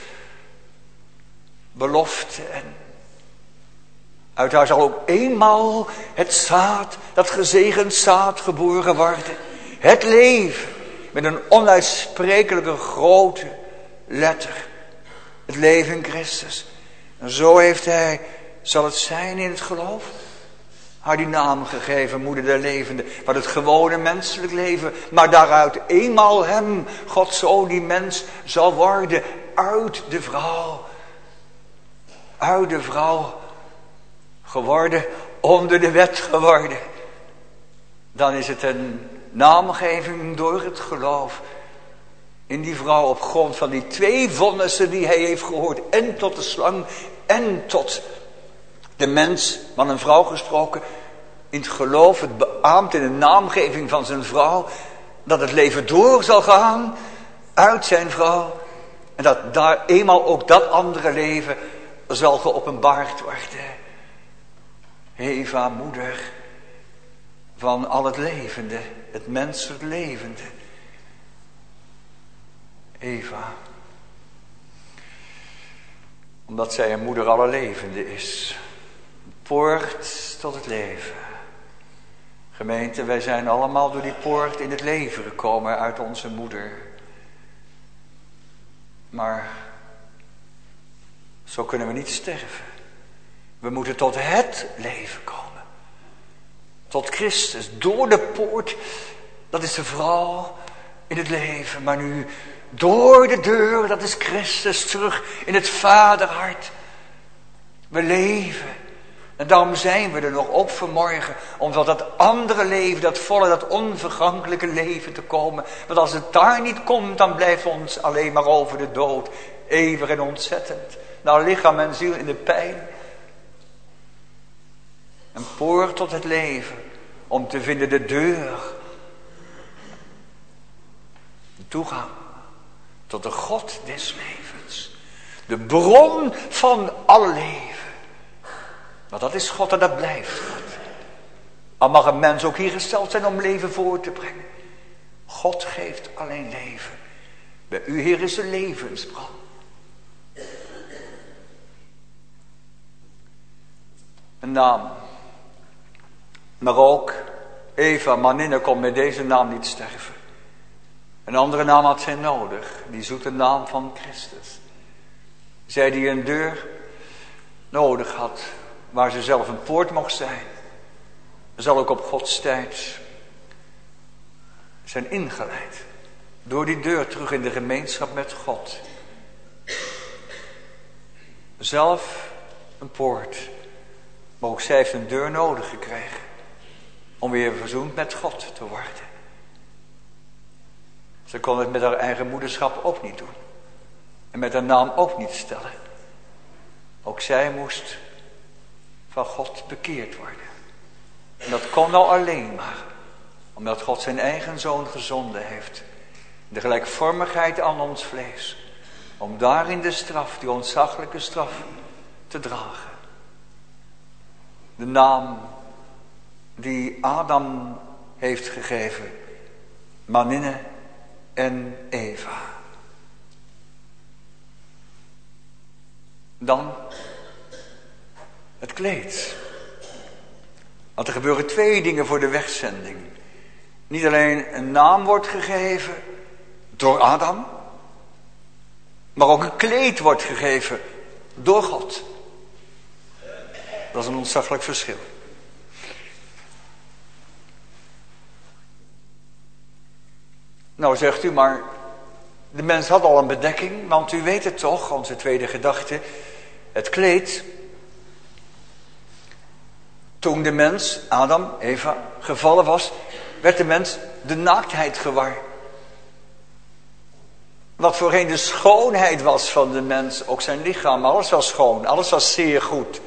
belofte. En uit haar zal ook eenmaal het zaad, dat gezegend zaad geboren worden. Het leven met een onuitsprekelijke grote letter. Het leven in Christus. En zo heeft hij, zal het zijn in het geloof, haar die naam gegeven, moeder der levenden, van het gewone menselijk leven, maar daaruit eenmaal hem, God zo die mens zal worden, uit de vrouw, uit de vrouw geworden, onder de wet geworden. Dan is het een naamgeving door het geloof in die vrouw op grond van die twee vonnissen die hij heeft gehoord, en tot de slang en tot de mens, man en vrouw gesproken, in het geloof, het beaamt in de naamgeving van zijn vrouw, dat het leven door zal gaan uit zijn vrouw, en dat daar eenmaal ook dat andere leven zal geopenbaard worden. Eva, moeder van al het levende, het menselijk levende. Eva, omdat zij een moeder aller levende is. Poort tot het leven. Gemeente, wij zijn allemaal door die poort in het leven gekomen uit onze moeder. Maar zo kunnen we niet sterven. We moeten tot het leven komen. Tot Christus, door de poort. Dat is de vrouw in het leven. Maar nu door de deur, dat is Christus, terug in het vaderhart. We leven. En daarom zijn we er nog op vanmorgen. Om tot dat andere leven, dat volle, dat onvergankelijke leven te komen. Want als het daar niet komt, dan blijft ons alleen maar over de dood. Eeuwig en ontzettend. Nou, lichaam en ziel in de pijn. Een poort tot het leven. Om te vinden de deur. toegang tot de God des levens. De bron van alle leven. Want dat is God en dat blijft God. Al mag een mens ook hier gesteld zijn om leven voor te brengen. God geeft alleen leven. Bij u, Heer, is de levensbron. Een naam. Maar ook Eva, Maninne, kon met deze naam niet sterven. Een andere naam had zij nodig. Die zoete naam van Christus. Zij die een deur nodig had. Waar ze zelf een poort mocht zijn. Zal ook op Gods tijd zijn ingeleid. Door die deur terug in de gemeenschap met God. Zelf een poort. Maar ook zij heeft een deur nodig gekregen. Om weer verzoend met God te worden. Ze kon het met haar eigen moederschap ook niet doen. En met haar naam ook niet stellen. Ook zij moest van God bekeerd worden. En dat kon nou alleen maar. Omdat God zijn eigen zoon gezonden heeft. De gelijkvormigheid aan ons vlees. Om daarin de straf, die ontzaglijke straf, te dragen. De naam die Adam heeft gegeven. Maninne en Eva. Dan het kleed. Want er gebeuren twee dingen voor de wegzending. Niet alleen een naam wordt gegeven door Adam. Maar ook een kleed wordt gegeven door God. Dat is een ontzaglijk verschil. Nou zegt u, maar de mens had al een bedekking. Want u weet het toch, onze tweede gedachte. Het kleed. Toen de mens, Adam, Eva, gevallen was, werd de mens de naaktheid gewaar. Wat voorheen de schoonheid was van de mens, ook zijn lichaam, alles was schoon, alles was zeer goed.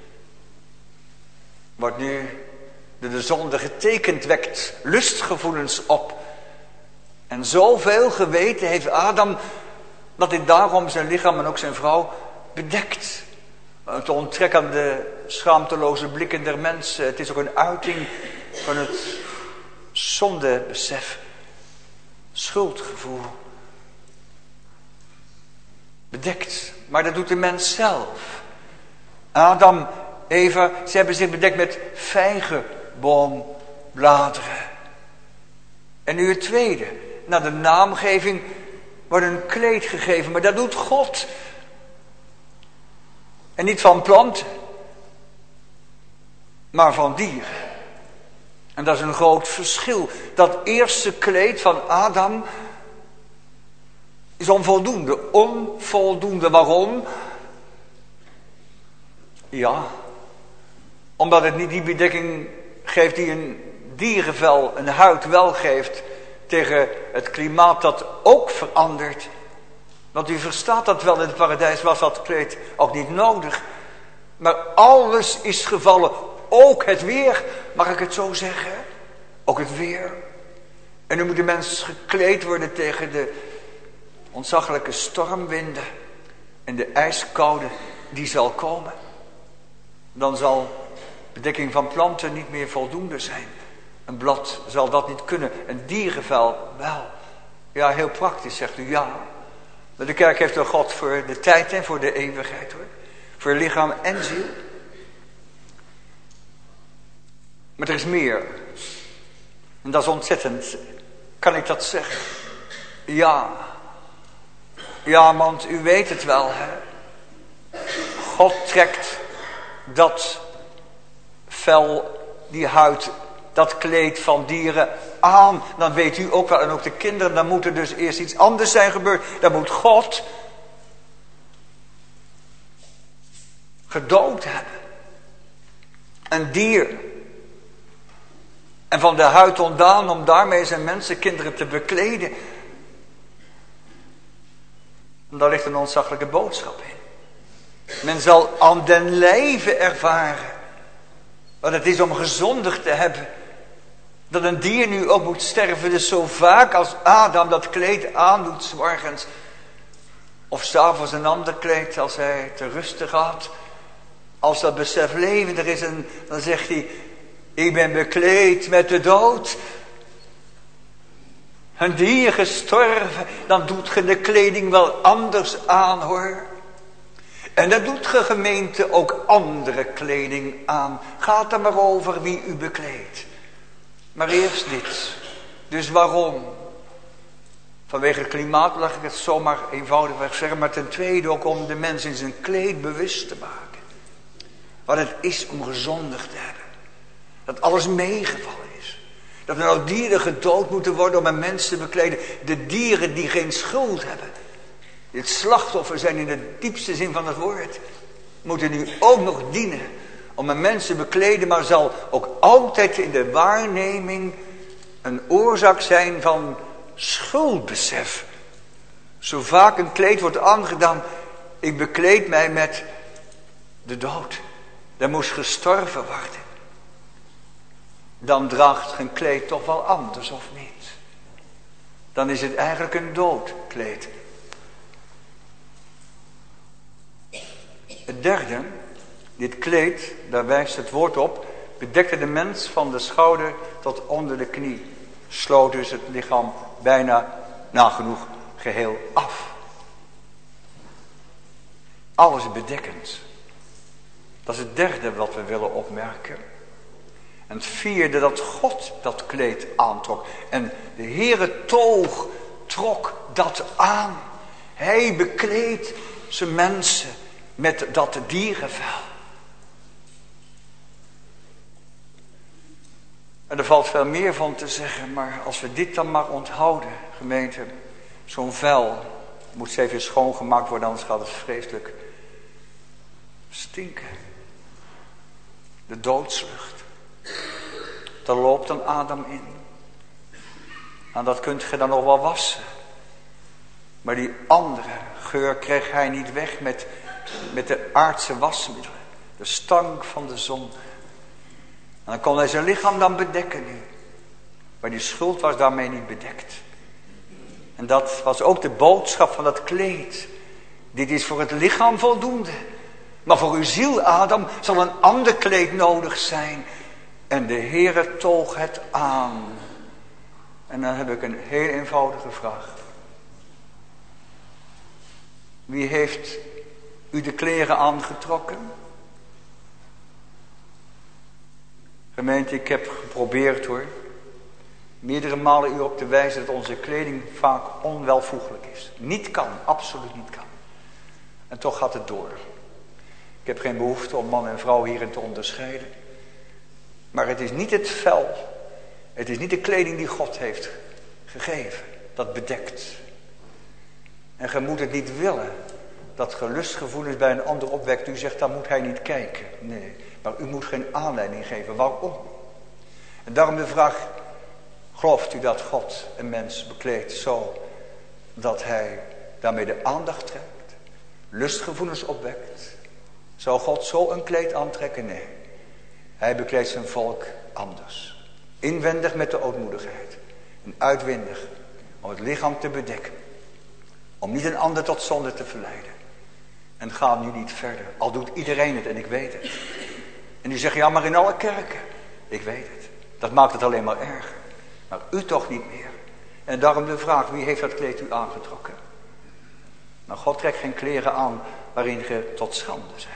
Wordt nu door de zonde getekend, wekt lustgevoelens op. En zoveel geweten heeft Adam, dat hij daarom zijn lichaam en ook zijn vrouw bedekt. Te onttrekken aan de schaamteloze blikken der mensen. Het is ook een uiting van het zondebesef. Schuldgevoel. Bedekt. Maar dat doet de mens zelf. Adam, Eva, ze hebben zich bedekt met vijgenboombladeren. En nu het tweede. Na de naamgeving wordt een kleed gegeven. Maar dat doet God. En niet van planten. Maar van dieren. En dat is een groot verschil. Dat eerste kleed van Adam is onvoldoende. Onvoldoende. Waarom? Ja. Omdat het niet die bedekking geeft die een dierenvel, een huid wel geeft. Tegen het klimaat dat ook verandert. Want u verstaat dat wel, in het paradijs was dat kleed ook niet nodig. Maar alles is gevallen. Ook het weer, mag ik het zo zeggen? Ook het weer. En nu moet de mens gekleed worden tegen de ontzaglijke stormwinden. En de ijskoude die zal komen. Dan zal bedekking van planten niet meer voldoende zijn. Een blad zal dat niet kunnen. Een dierenvel wel. Ja, heel praktisch zegt u ja. Maar de kerk heeft door God voor de tijd en voor de eeuwigheid hoor. Voor lichaam en ziel. Maar er is meer. En dat is ontzettend. Kan ik dat zeggen? Ja. Ja, want u weet het wel hè. God trekt dat vel, die huid, dat kleed van dieren aan. Dan weet u ook wel, en ook de kinderen, dan moet er dus eerst iets anders zijn gebeurd. Dan moet God gedood hebben. Een dier. En van de huid ontdaan om daarmee zijn mensenkinderen te bekleden. En daar ligt een ontzaglijke boodschap in. Men zal aan den lijve ervaren wat het is om gezondigd te hebben Dat een dier nu ook moet sterven. Dus zo vaak als Adam dat kleed aandoet 's morgens. Of 's avonds een ander kleed als hij te rusten gaat. Als dat besef levendig is. En dan zegt hij. Ik ben bekleed met de dood. Een dier gestorven. Dan doet ge de kleding wel anders aan hoor. En dan doet ge gemeente ook andere kleding aan. Gaat er maar over wie u bekleedt. Maar eerst dit. Dus waarom? Vanwege het klimaat laat ik het zomaar eenvoudigweg zeggen. Maar ten tweede ook om de mens in zijn kleed bewust te maken. Wat het is om gezondigd te hebben. Dat alles meegevallen is. Dat er nou dieren gedood moeten worden om een mens te bekleden. De dieren die geen schuld hebben. Die het slachtoffer zijn in de diepste zin van het woord. Moeten nu ook nog dienen om een mens te bekleden. Maar zal ook altijd in de waarneming een oorzaak zijn van schuldbesef. Zo vaak een kleed wordt aangedaan. Ik bekleed mij met de dood. Er moest gestorven worden. Dan draagt een kleed toch wel anders of niet. Dan is het eigenlijk een doodkleed. Het derde, dit kleed, daar wijst het woord op, bedekte de mens van de schouder tot onder de knie. Sloot dus het lichaam bijna nagenoeg geheel af. Alles bedekkend. Dat is het derde wat we willen opmerken. En het vierde, dat God dat kleed aantrok. En de Heere toog, trok dat aan. Hij bekleedt zijn mensen met dat dierenvel. En er valt veel meer van te zeggen, maar als we dit dan maar onthouden, gemeente. Zo'n vel moet eens even schoongemaakt worden, anders gaat het vreselijk stinken. De doodslucht. Daar loopt dan Adam in. En dat kunt je dan nog wel wassen. Maar die andere geur kreeg hij niet weg met, met de aardse wasmiddelen. De stank van de zonde. En dan kon hij zijn lichaam dan bedekken nu. Maar die schuld was daarmee niet bedekt. En dat was ook de boodschap van dat kleed. Dit is voor het lichaam voldoende. Maar voor uw ziel, Adam, zal een ander kleed nodig zijn. En de Heere toog het aan. En dan heb ik een heel eenvoudige vraag. Wie heeft u de kleren aangetrokken? Gemeente, ik heb geprobeerd hoor. Meerdere malen u op te wijzen dat onze kleding vaak onwelvoegelijk is. Niet kan, absoluut niet kan. En toch gaat het door. Ik heb geen behoefte om man en vrouw hierin te onderscheiden. Maar het is niet het vel. Het is niet de kleding die God heeft gegeven. Dat bedekt. En je moet het niet willen. Dat gelustgevoelens bij een ander opwekt. U zegt, dan moet hij niet kijken. Nee, maar u moet geen aanleiding geven. Waarom? En daarom de vraag. Gelooft u dat God een mens bekleedt zo. Dat hij daarmee de aandacht trekt. Lustgevoelens opwekt. Zou God zo een kleed aantrekken? Nee. Hij bekleedt zijn volk anders. Inwendig met de ootmoedigheid. En uitwendig om het lichaam te bedekken. Om niet een ander tot zonde te verleiden. En ga nu niet verder. Al doet iedereen het en ik weet het. En die zeggen, ja maar in alle kerken. Ik weet het. Dat maakt het alleen maar erger. Maar u toch niet meer. En daarom de vraag, wie heeft dat kleed u aangetrokken? Nou, God trekt geen kleren aan waarin je tot schande bent.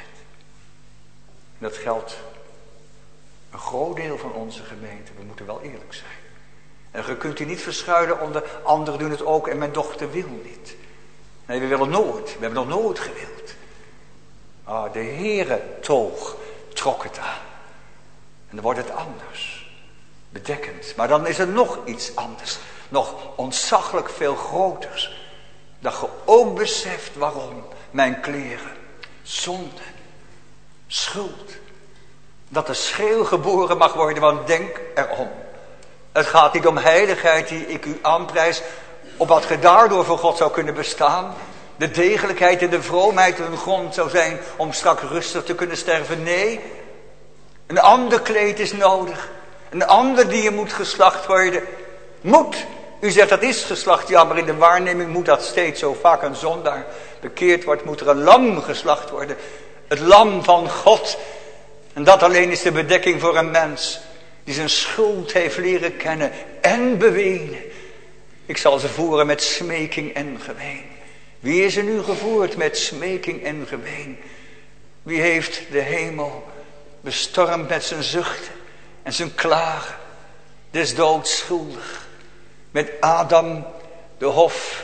En dat geldt een groot deel van onze gemeente. We moeten wel eerlijk zijn. En je kunt u niet verschuilen onder anderen doen het ook en mijn dochter wil niet. Nee, we willen nooit. We hebben nog nooit gewild. Ah, de Heere toog, trok het aan. En dan wordt het anders. Bedekkend. Maar dan is er nog iets anders. Nog ontzaglijk veel groters. Dat je ook beseft waarom mijn kleren. Zonde. Schuld. Dat er scheel geboren mag worden, want denk erom. Het gaat niet om heiligheid die ik u aanprijs, op wat je daardoor voor God zou kunnen bestaan. De degelijkheid en de vroomheid een grond zou zijn om straks rustig te kunnen sterven. Nee, een ander kleed is nodig. Een ander dier moet geslacht worden. Moet. U zegt dat is geslacht. Ja, maar in de waarneming moet dat steeds zo vaak een zondaar bekeerd wordt. Moet er een lam geslacht worden. Het lam van God. En dat alleen is de bedekking voor een mens. Die zijn schuld heeft leren kennen en bewenen. Ik zal ze voeren met smeking en geween. Wie is er nu gevoerd met smeking en geween? Wie heeft de hemel bestormd met zijn zuchten en zijn klagen? Des doods schuldig. Met Adam de hof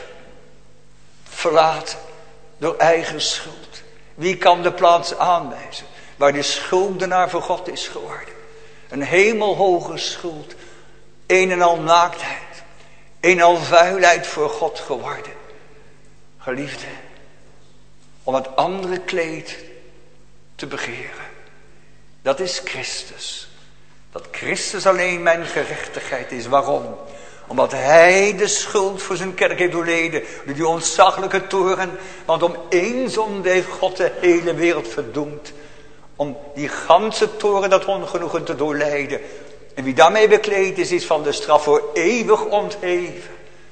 verlaten door eigen schuld. Wie kan de plaats aanwijzen waar de schuldenaar voor God is geworden? Een hemelhoge schuld. Een en al naaktheid. Een en al vuilheid voor God geworden. Geliefde, om het andere kleed te begeren. Dat is Christus. Dat Christus alleen mijn gerechtigheid is. Waarom? Omdat hij de schuld voor zijn kerk heeft doorleden. Door die ontzaglijke toorn. Want om één zonde heeft God de hele wereld verdoemd. Om die ganse toren dat ongenoegen te doorlijden. En wie daarmee bekleed is, is van de straf voor eeuwig ontheven.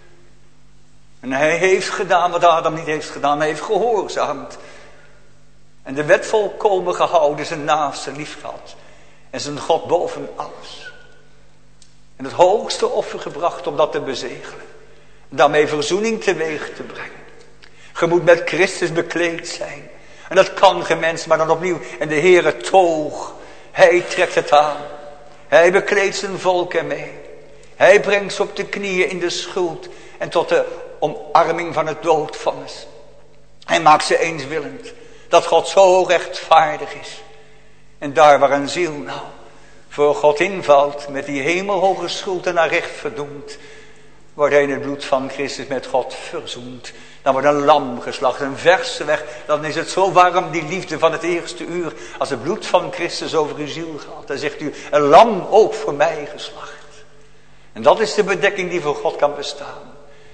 En hij heeft gedaan wat Adam niet heeft gedaan. Hij heeft gehoorzaamd. En de wet volkomen gehouden, zijn naaste lief gehad. En zijn God boven alles. En het hoogste offer gebracht om dat te bezegelen. En daarmee verzoening teweeg te brengen. Je moet met Christus bekleed zijn. En dat kan geen mens, maar dan opnieuw. En de Heere toog. Hij trekt het aan. Hij bekleedt zijn volk ermee. Hij brengt ze op de knieën in de schuld. En tot de omarming van het doodvonnis. Hij maakt ze eenswillend. Dat God zo rechtvaardig is. En daar waar een ziel nou voor God invalt. Met die hemelhoge schuld en naar recht verdoemd. Wordt hij in het bloed van Christus met God verzoend. Dan wordt een lam geslacht, een verse weg. Dan is het zo warm, die liefde van het eerste uur. Als het bloed van Christus over uw ziel gaat. Dan zegt u, een lam ook voor mij geslacht. En dat is de bedekking die voor God kan bestaan.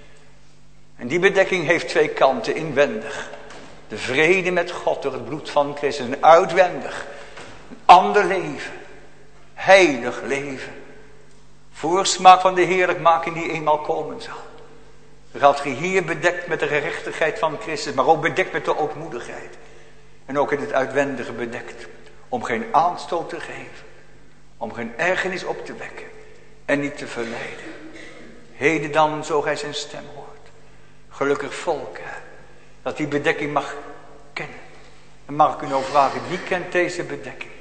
En die bedekking heeft twee kanten, inwendig. De vrede met God door het bloed van Christus. En uitwendig, een ander leven. Heilig leven. Voorsmaak van de heerlijkmaking die eenmaal komen zal. Gaat ge hier bedekt met de gerechtigheid van Christus, maar ook bedekt met de ootmoedigheid. En ook in het uitwendige bedekt. Om geen aanstoot te geven. Om geen ergernis op te wekken. En niet te verleiden. Heden dan, zo gij zijn stem hoort. Gelukkig volk, hè, dat die bedekking mag kennen. En mag ik u nou vragen, wie kent deze bedekking?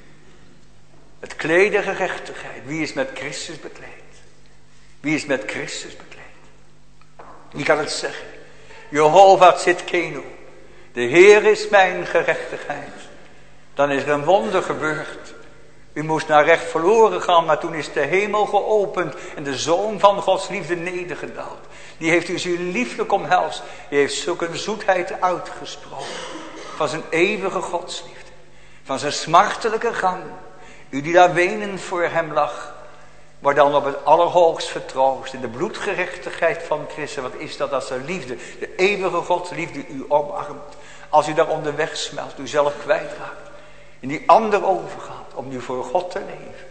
Het kleed der gerechtigheid. Wie is met Christus bekleed? Wie is met Christus bekleed? Wie kan het zeggen? Jehovah Tzidkenu. De Heer is mijn gerechtigheid. Dan is er een wonder gebeurd. U moest naar recht verloren gaan, maar toen is de hemel geopend en de Zoon van Gods liefde nedergedaald. Die heeft u zo lieflijk omhelst. Die heeft zulke zoetheid uitgesproken. Van zijn eeuwige godsliefde. Van zijn smartelijke gang. U die daar wenend voor hem lag. Maar dan op het allerhoogst vertroost. In de bloedgerechtigheid van Christus. Wat is dat als de liefde. De eeuwige godsliefde u omarmt. Als u daar onderweg smelt. U zelf kwijtraakt. En die ander overgaat. Om nu voor God te leven.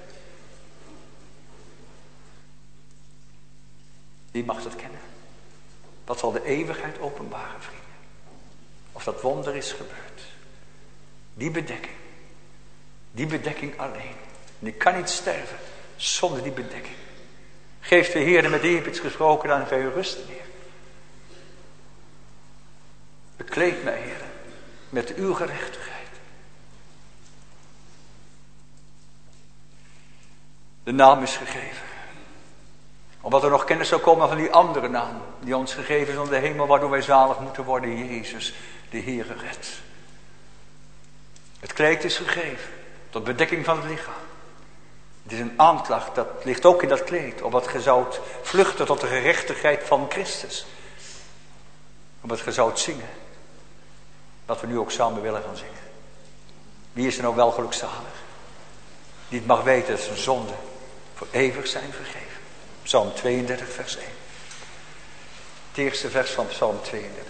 Wie mag dat kennen? Wat zal de eeuwigheid openbaren, vrienden? Of dat wonder is gebeurd. Die bedekking. Die bedekking alleen. En ik kan niet sterven zonder die bedekking. Geeft de Heer met eerbieds gesproken aan veel rust neer. Bekleed mij, Heer, met uw gerechtigheid. De naam is gegeven. Omdat er nog kennis zou komen van die andere naam. Die ons gegeven is om de hemel, waardoor wij zalig moeten worden. Jezus, de Heere red. Het kleed is gegeven. Tot bedekking van het lichaam. Het is een aanklacht. Dat ligt ook in dat kleed. Opdat ge zoudt vluchten tot de gerechtigheid van Christus. Opdat ge zoudt zingen. Dat we nu ook samen willen gaan zingen. Wie is er nou wel gelukzalig? Die het mag weten dat zijn zonden voor eeuwig zijn vergeven. Psalm tweeëndertig vers één. Het eerste vers van Psalm tweeëndertig.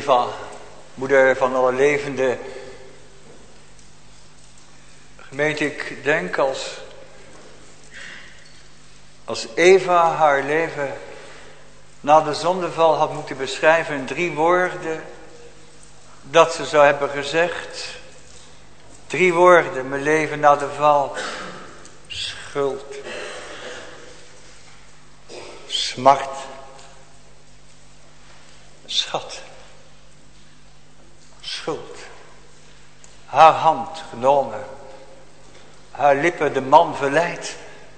Eva, moeder van alle levenden. Gemeente, ik denk als, als Eva haar leven na de zondeval had moeten beschrijven in drie woorden, dat ze zou hebben gezegd, drie woorden, mijn leven na de val: schuld, smart, schat. Schuld. Haar hand genomen. Haar lippen de man verleid.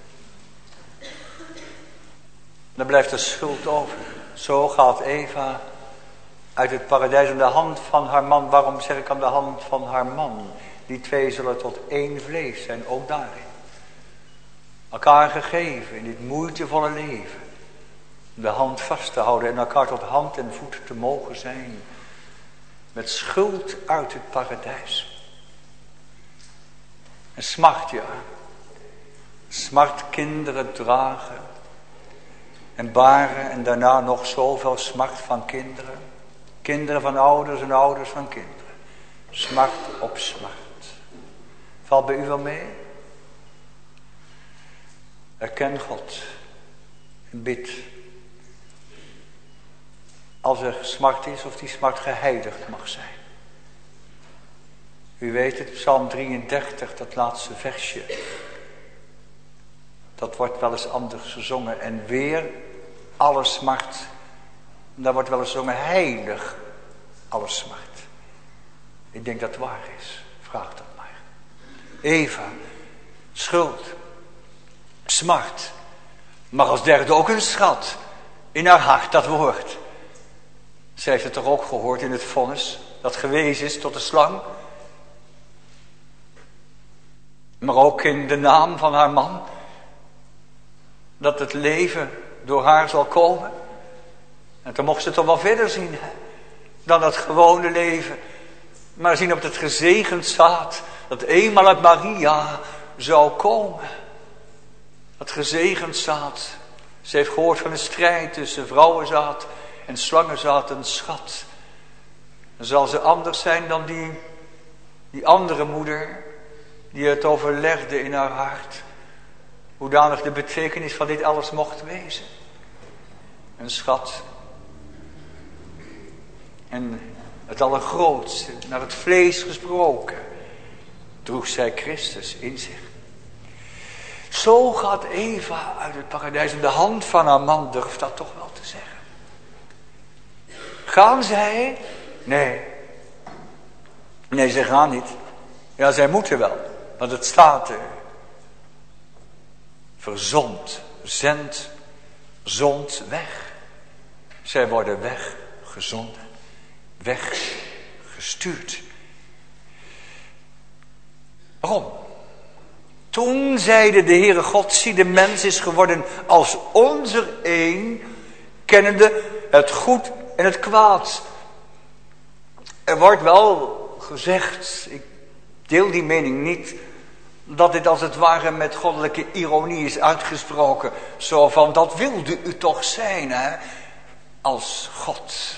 Dan blijft er schuld over. Zo gaat Eva uit het paradijs aan de hand van haar man. Waarom zeg ik aan de hand van haar man? Die twee zullen tot één vlees zijn, ook daarin. Elkaar gegeven in dit moeitevolle leven. De hand vast te houden en elkaar tot hand en voet te mogen zijn. Met schuld uit het paradijs. En smart, ja. Smart kinderen dragen. En baren en daarna nog zoveel smart van kinderen. Kinderen van ouders en ouders van kinderen. Smart op smart. Valt bij u wel mee? Erken God. En bid. Als er smart is, of die smart geheiligd mag zijn. U weet het, Psalm drieëndertig, dat laatste versje. Dat wordt wel eens anders gezongen. En weer alle smart. Daar wordt wel eens gezongen, heilig alle smart. Ik denk dat het waar is. Vraag dat maar. Eva, schuld, smart. Maar als derde ook een schat. In haar hart, dat woord. Zij heeft het toch ook gehoord in het vonnis. Dat gewezen is tot de slang. Maar ook in de naam van haar man. Dat het leven door haar zal komen. En dan mocht ze toch wel verder zien. Hè? Dan dat gewone leven. Maar zien op het gezegend zaad. Dat eenmaal uit Maria zou komen. Dat gezegend zaad. Ze heeft gehoord van de strijd tussen vrouwenzaad en slangenzaad, een schat. Dan zal ze anders zijn dan die, die andere moeder. Die het overlegde in haar hart. Hoedanig de betekenis van dit alles mocht wezen. Een schat. En het allergrootste, naar het vlees gesproken, droeg zij Christus in zich. Zo gaat Eva uit het paradijs in de hand van haar man, durft dat toch wel te zeggen. Gaan zij? Nee. Nee, ze gaan niet. Ja, zij moeten wel, want het staat er. Verzond, zend, zond weg. Zij worden weggezonden, weggestuurd. Waarom? Toen zeide de Heere God, zie, de mens is geworden als onzer een, kennende het goed en het kwaad. Er wordt wel gezegd, ik deel die mening niet, dat dit als het ware met goddelijke ironie is uitgesproken. Zo van, dat wilde u toch zijn, hè? Als God.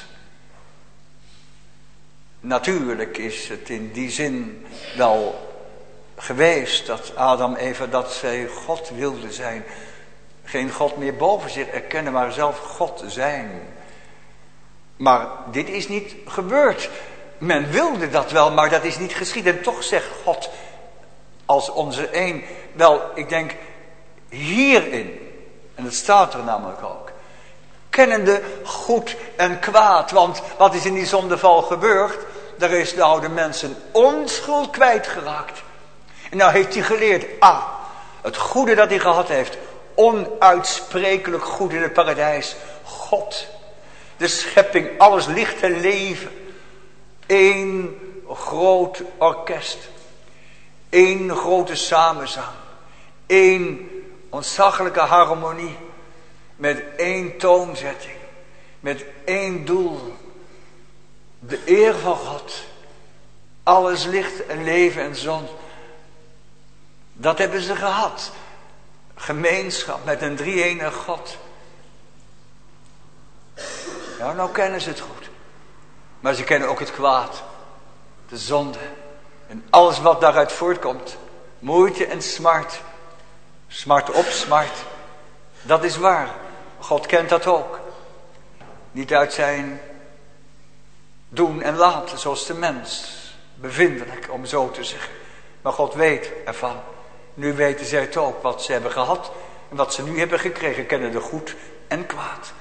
Natuurlijk is het in die zin wel geweest dat Adam Eva, dat zij God wilde zijn. Geen God meer boven zich erkennen, maar zelf God zijn. Maar dit is niet gebeurd. Men wilde dat wel, maar dat is niet geschied. En toch zegt God als onze een, wel, ik denk hierin, en het staat er namelijk ook, kennende goed en kwaad. Want wat is in die zondeval gebeurd? Daar is de oude mens zijn onschuld kwijtgeraakt. En nou heeft hij geleerd, ah, het goede dat hij gehad heeft, onuitsprekelijk goed in het paradijs, God, de schepping, alles licht en leven, één groot orkest, één grote samenzang, één ontzaglijke harmonie, met één toonzetting, met één doel, de eer van God, alles licht en leven en zon. Dat hebben ze gehad. Gemeenschap met een drie-enige God. Ja, nou kennen ze het goed. Maar ze kennen ook het kwaad, de zonde en alles wat daaruit voortkomt. Moeite en smart, smart op smart. Dat is waar. God kent dat ook. Niet uit zijn doen en laten zoals de mens. Bevindelijk, om zo te zeggen. Maar God weet ervan. Nu weten zij het ook, wat ze hebben gehad en wat ze nu hebben gekregen. Kennen de goed en kwaad.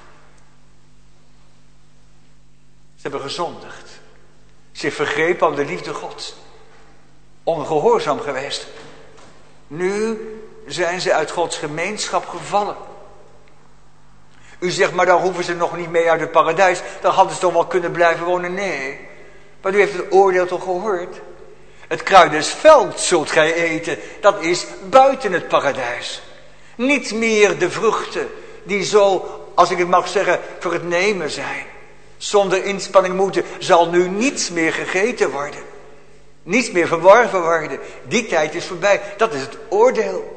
Ze hebben gezondigd. Zich vergrepen aan de liefde Gods. Ongehoorzaam geweest. Nu zijn ze uit Gods gemeenschap gevallen. U zegt, maar dan hoeven ze nog niet mee uit het paradijs. Dan hadden ze toch wel kunnen blijven wonen. Nee. Maar u heeft het oordeel toch gehoord? Het kruid des velds zult gij eten. Dat is buiten het paradijs. Niet meer de vruchten die zo, als ik het mag zeggen, voor het nemen zijn. Zonder inspanning moeten zal nu niets meer gegeten worden. Niets meer verworven worden. Die tijd is voorbij. Dat is het oordeel.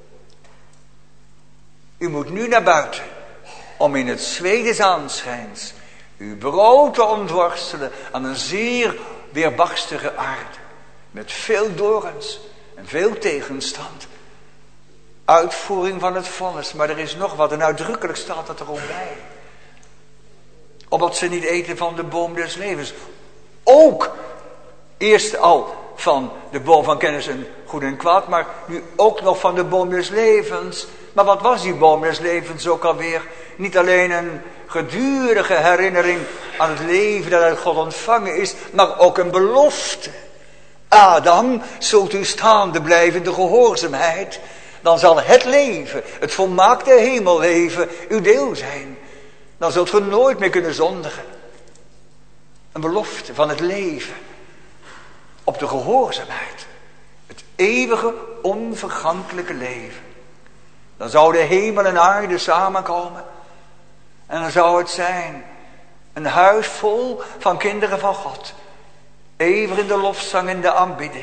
U moet nu naar buiten. Om in het zweet des aanschijns uw brood te ontworstelen aan een zeer weerbarstige aarde. Met veel dorens en veel tegenstand. Uitvoering van het vonnis. Maar er is nog wat en uitdrukkelijk staat dat er ook bij. Opdat ze niet eten van de boom des levens. Ook eerst al van de boom van kennis en goed en kwaad. Maar nu ook nog van de boom des levens. Maar wat was die boom des levens ook alweer? Niet alleen een gedurige herinnering aan het leven dat uit God ontvangen is. Maar ook een belofte. Adam, zult u staande blijven in de gehoorzaamheid. Dan zal het leven, het volmaakte hemelleven, uw deel zijn. Dan zult u nooit meer kunnen zondigen. Een belofte van het leven. Op de gehoorzaamheid. Het eeuwige, onvergankelijke leven. Dan zou de hemel en aarde samenkomen. En dan zou het zijn een huis vol van kinderen van God. Eeuwig in de lofzang en de aanbidding.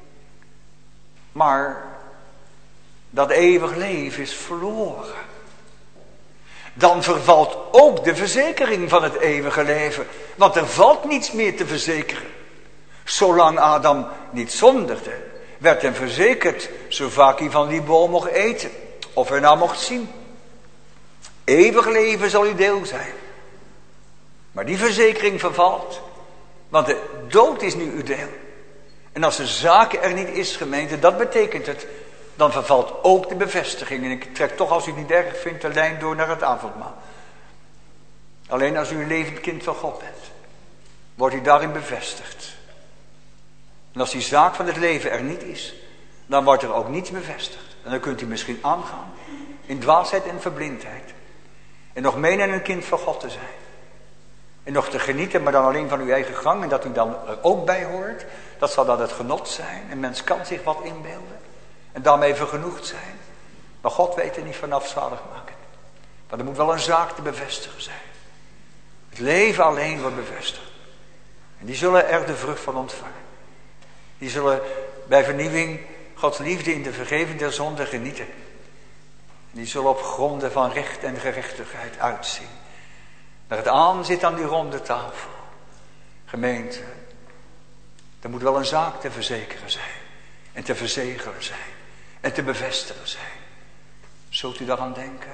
Maar dat eeuwig leven is verloren. Dan vervalt ook de verzekering van het eeuwige leven. Want er valt niets meer te verzekeren. Zolang Adam niet zondigde, werd hem verzekerd zo vaak hij van die boom mocht eten. Of er nou mocht zien. Eeuwig leven zal uw deel zijn. Maar die verzekering vervalt. Want de dood is nu uw deel. En als de zaak er niet is, gemeente, dat betekent het. Dan vervalt ook de bevestiging. En ik trek toch, als u het niet erg vindt, de lijn door naar het avondmaal. Alleen als u een levend kind van God bent, wordt u daarin bevestigd. En als die zaak van het leven er niet is, dan wordt er ook niets bevestigd. En dan kunt u misschien aangaan in dwaasheid en verblindheid. En nog menen een kind van God te zijn. En nog te genieten, maar dan alleen van uw eigen gang. En dat u dan er ook bij hoort. Dat zal dan het genot zijn. En mens kan zich wat inbeelden. En daarmee vergenoegd zijn. Maar God weet er niet vanaf zalig maken. Maar er moet wel een zaak te bevestigen zijn. Het leven alleen wordt bevestigd. En die zullen er de vrucht van ontvangen. Die zullen bij vernieuwing Gods liefde in de vergeving der zonde genieten. En die zullen op gronden van recht en gerechtigheid uitzien. Naar het aanzit aan die ronde tafel. Gemeente. Er moet wel een zaak te verzekeren zijn. En te verzegelen zijn. En te bevestigen zijn. Zult u daaraan denken?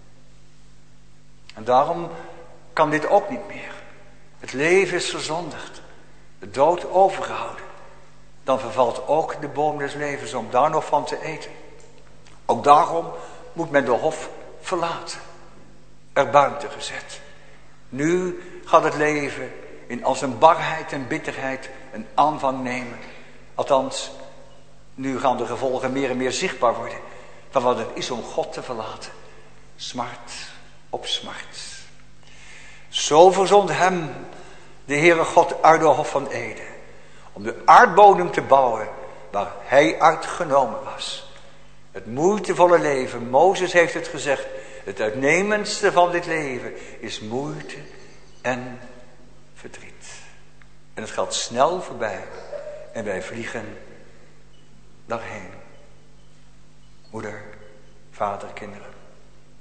En daarom kan dit ook niet meer. Het leven is verzondigd. De dood overgehouden. Dan vervalt ook de boom des levens om daar nog van te eten. Ook daarom moet men de hof verlaten. Er buiten gezet. Nu gaat het leven in als een barheid en bitterheid een aanvang nemen. Althans, nu gaan de gevolgen meer en meer zichtbaar worden. Van wat het is om God te verlaten. Smart op smart. Zo verzond hem de Heere God uit de hof van Eden. Om de aardbodem te bouwen waar hij uitgenomen was. Het moeitevolle leven, Mozes heeft het gezegd. Het uitnemendste van dit leven is moeite en verdriet. En het gaat snel voorbij. En wij vliegen daarheen. Moeder, vader, kinderen,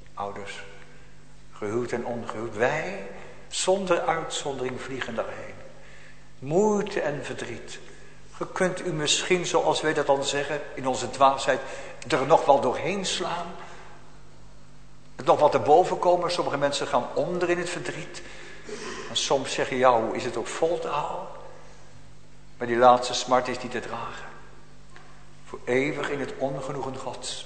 ouders, gehuwd en ongehuwd. Wij zonder uitzondering vliegen daarheen. Moeite en verdriet. Je kunt u misschien, zoals wij dat dan zeggen, in onze dwaasheid, er nog wel doorheen slaan. Het nog wat erboven komen. Sommige mensen gaan onder in het verdriet. En soms zeggen, ja, hoe is het ook vol te houden? Maar die laatste smart is niet te dragen. Voor eeuwig in het ongenoegen Gods.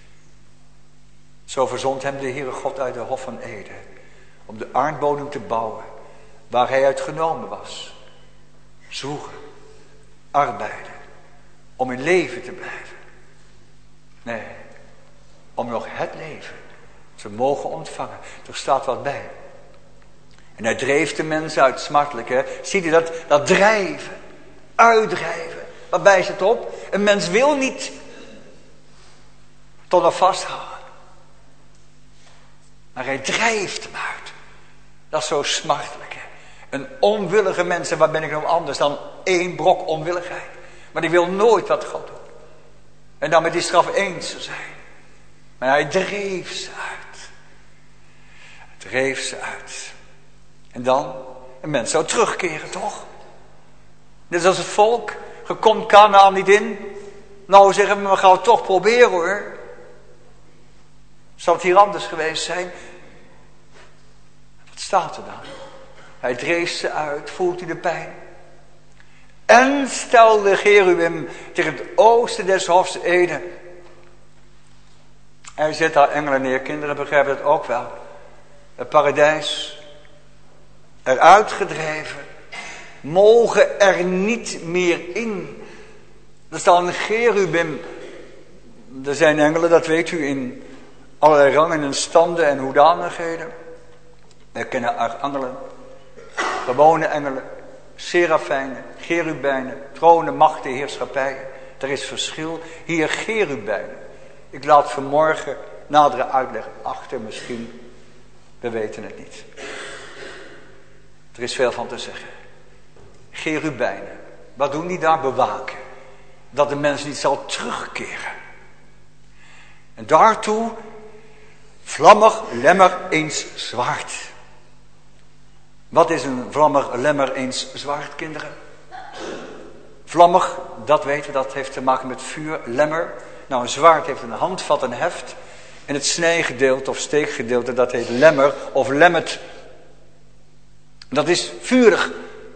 Zo verzond hem de Heere God uit de Hof van Eden. Om de aardbodem te bouwen. Waar hij uit genomen was. Zwoegen. Arbeiden. Om in leven te blijven. Nee. Om nog het leven te mogen ontvangen. Er staat wat bij. En hij dreef de mensen uit, smartelijk hè. Ziet u dat? Dat drijven. Uitdrijven. Wat wijst het op? Een mens wil niet tot hem vasthouden. Maar hij drijft hem uit. Dat is zo smartelijk hè. Een onwillige mens, en waar ben ik nou anders dan één brok onwilligheid. Maar die wil nooit wat God doet. En dan met die straf eens zijn. Maar hij dreef ze uit. Hij dreef ze uit. En dan, een mens zou terugkeren toch? Net als het volk. Je komt Kanaan niet in. Nou zeggen we, we gaan het toch proberen hoor. Zal het hier anders geweest zijn? Wat staat er dan? Hij dreef ze uit, voelt hij de pijn. En stelde Cherubim tegen het oosten des hofs Eden. Hij zet daar engelen neer, kinderen begrijpen het ook wel. Het paradijs, eruit gedreven, mogen er niet meer in. Er staat een Cherubim. Er zijn engelen, dat weet u, in allerlei rangen en standen en hoedanigheden. We kennen engelen, gewone engelen, serafijnen, cherubijnen, tronen, machten, heerschappijen. Er is verschil. Hier cherubijnen. Ik laat vanmorgen nadere uitleg achter misschien. We weten het niet. Er is veel van te zeggen. Cherubijnen. Wat doen die daar? Bewaken. Dat de mens niet zal terugkeren. En daartoe vlammig lemmer eens zwaard. Wat is een vlammig lemmer eens zwaard, kinderen? Vlammig, dat weten we, dat heeft te maken met vuur. Lemmer. Nou, een zwaard heeft een handvat, een heft. En het snijgedeelte of steekgedeelte, dat heet lemmer of lemmet. Dat is vurig.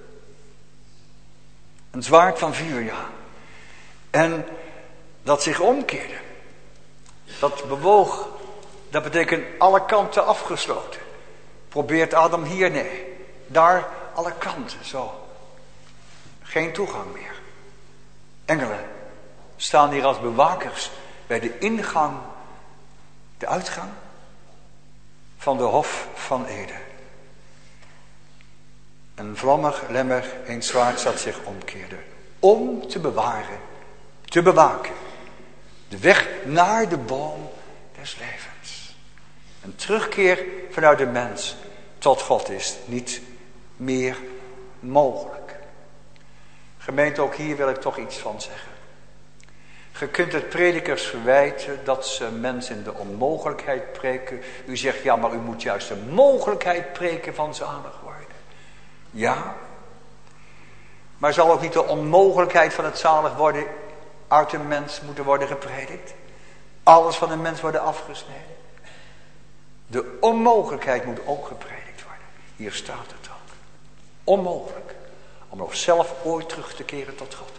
Een zwaard van vuur, ja. En dat zich omkeerde. Dat bewoog. Dat betekent alle kanten afgesloten. Probeert Adam hier? Nee. Daar alle kanten, zo. Geen toegang meer. Engelen staan hier als bewakers bij de ingang, de uitgang van de Hof van Eden. Een vlammig lemmer, een zwaard dat zich omkeerde. Om te bewaren, te bewaken. De weg naar de boom des levens. Een terugkeer vanuit de mens tot God is niet meer mogelijk. Gemeente, ook hier wil ik toch iets van zeggen. Je kunt het predikers verwijten dat ze mensen in de onmogelijkheid preken. U zegt, ja, maar u moet juist de mogelijkheid preken van zalig worden. Ja, maar zal ook niet de onmogelijkheid van het zalig worden uit een mens moeten worden gepredikt? Alles van een mens worden afgesneden. De onmogelijkheid moet ook gepredikt worden. Hier staat het ook. Onmogelijk. Om nog zelf ooit terug te keren tot God.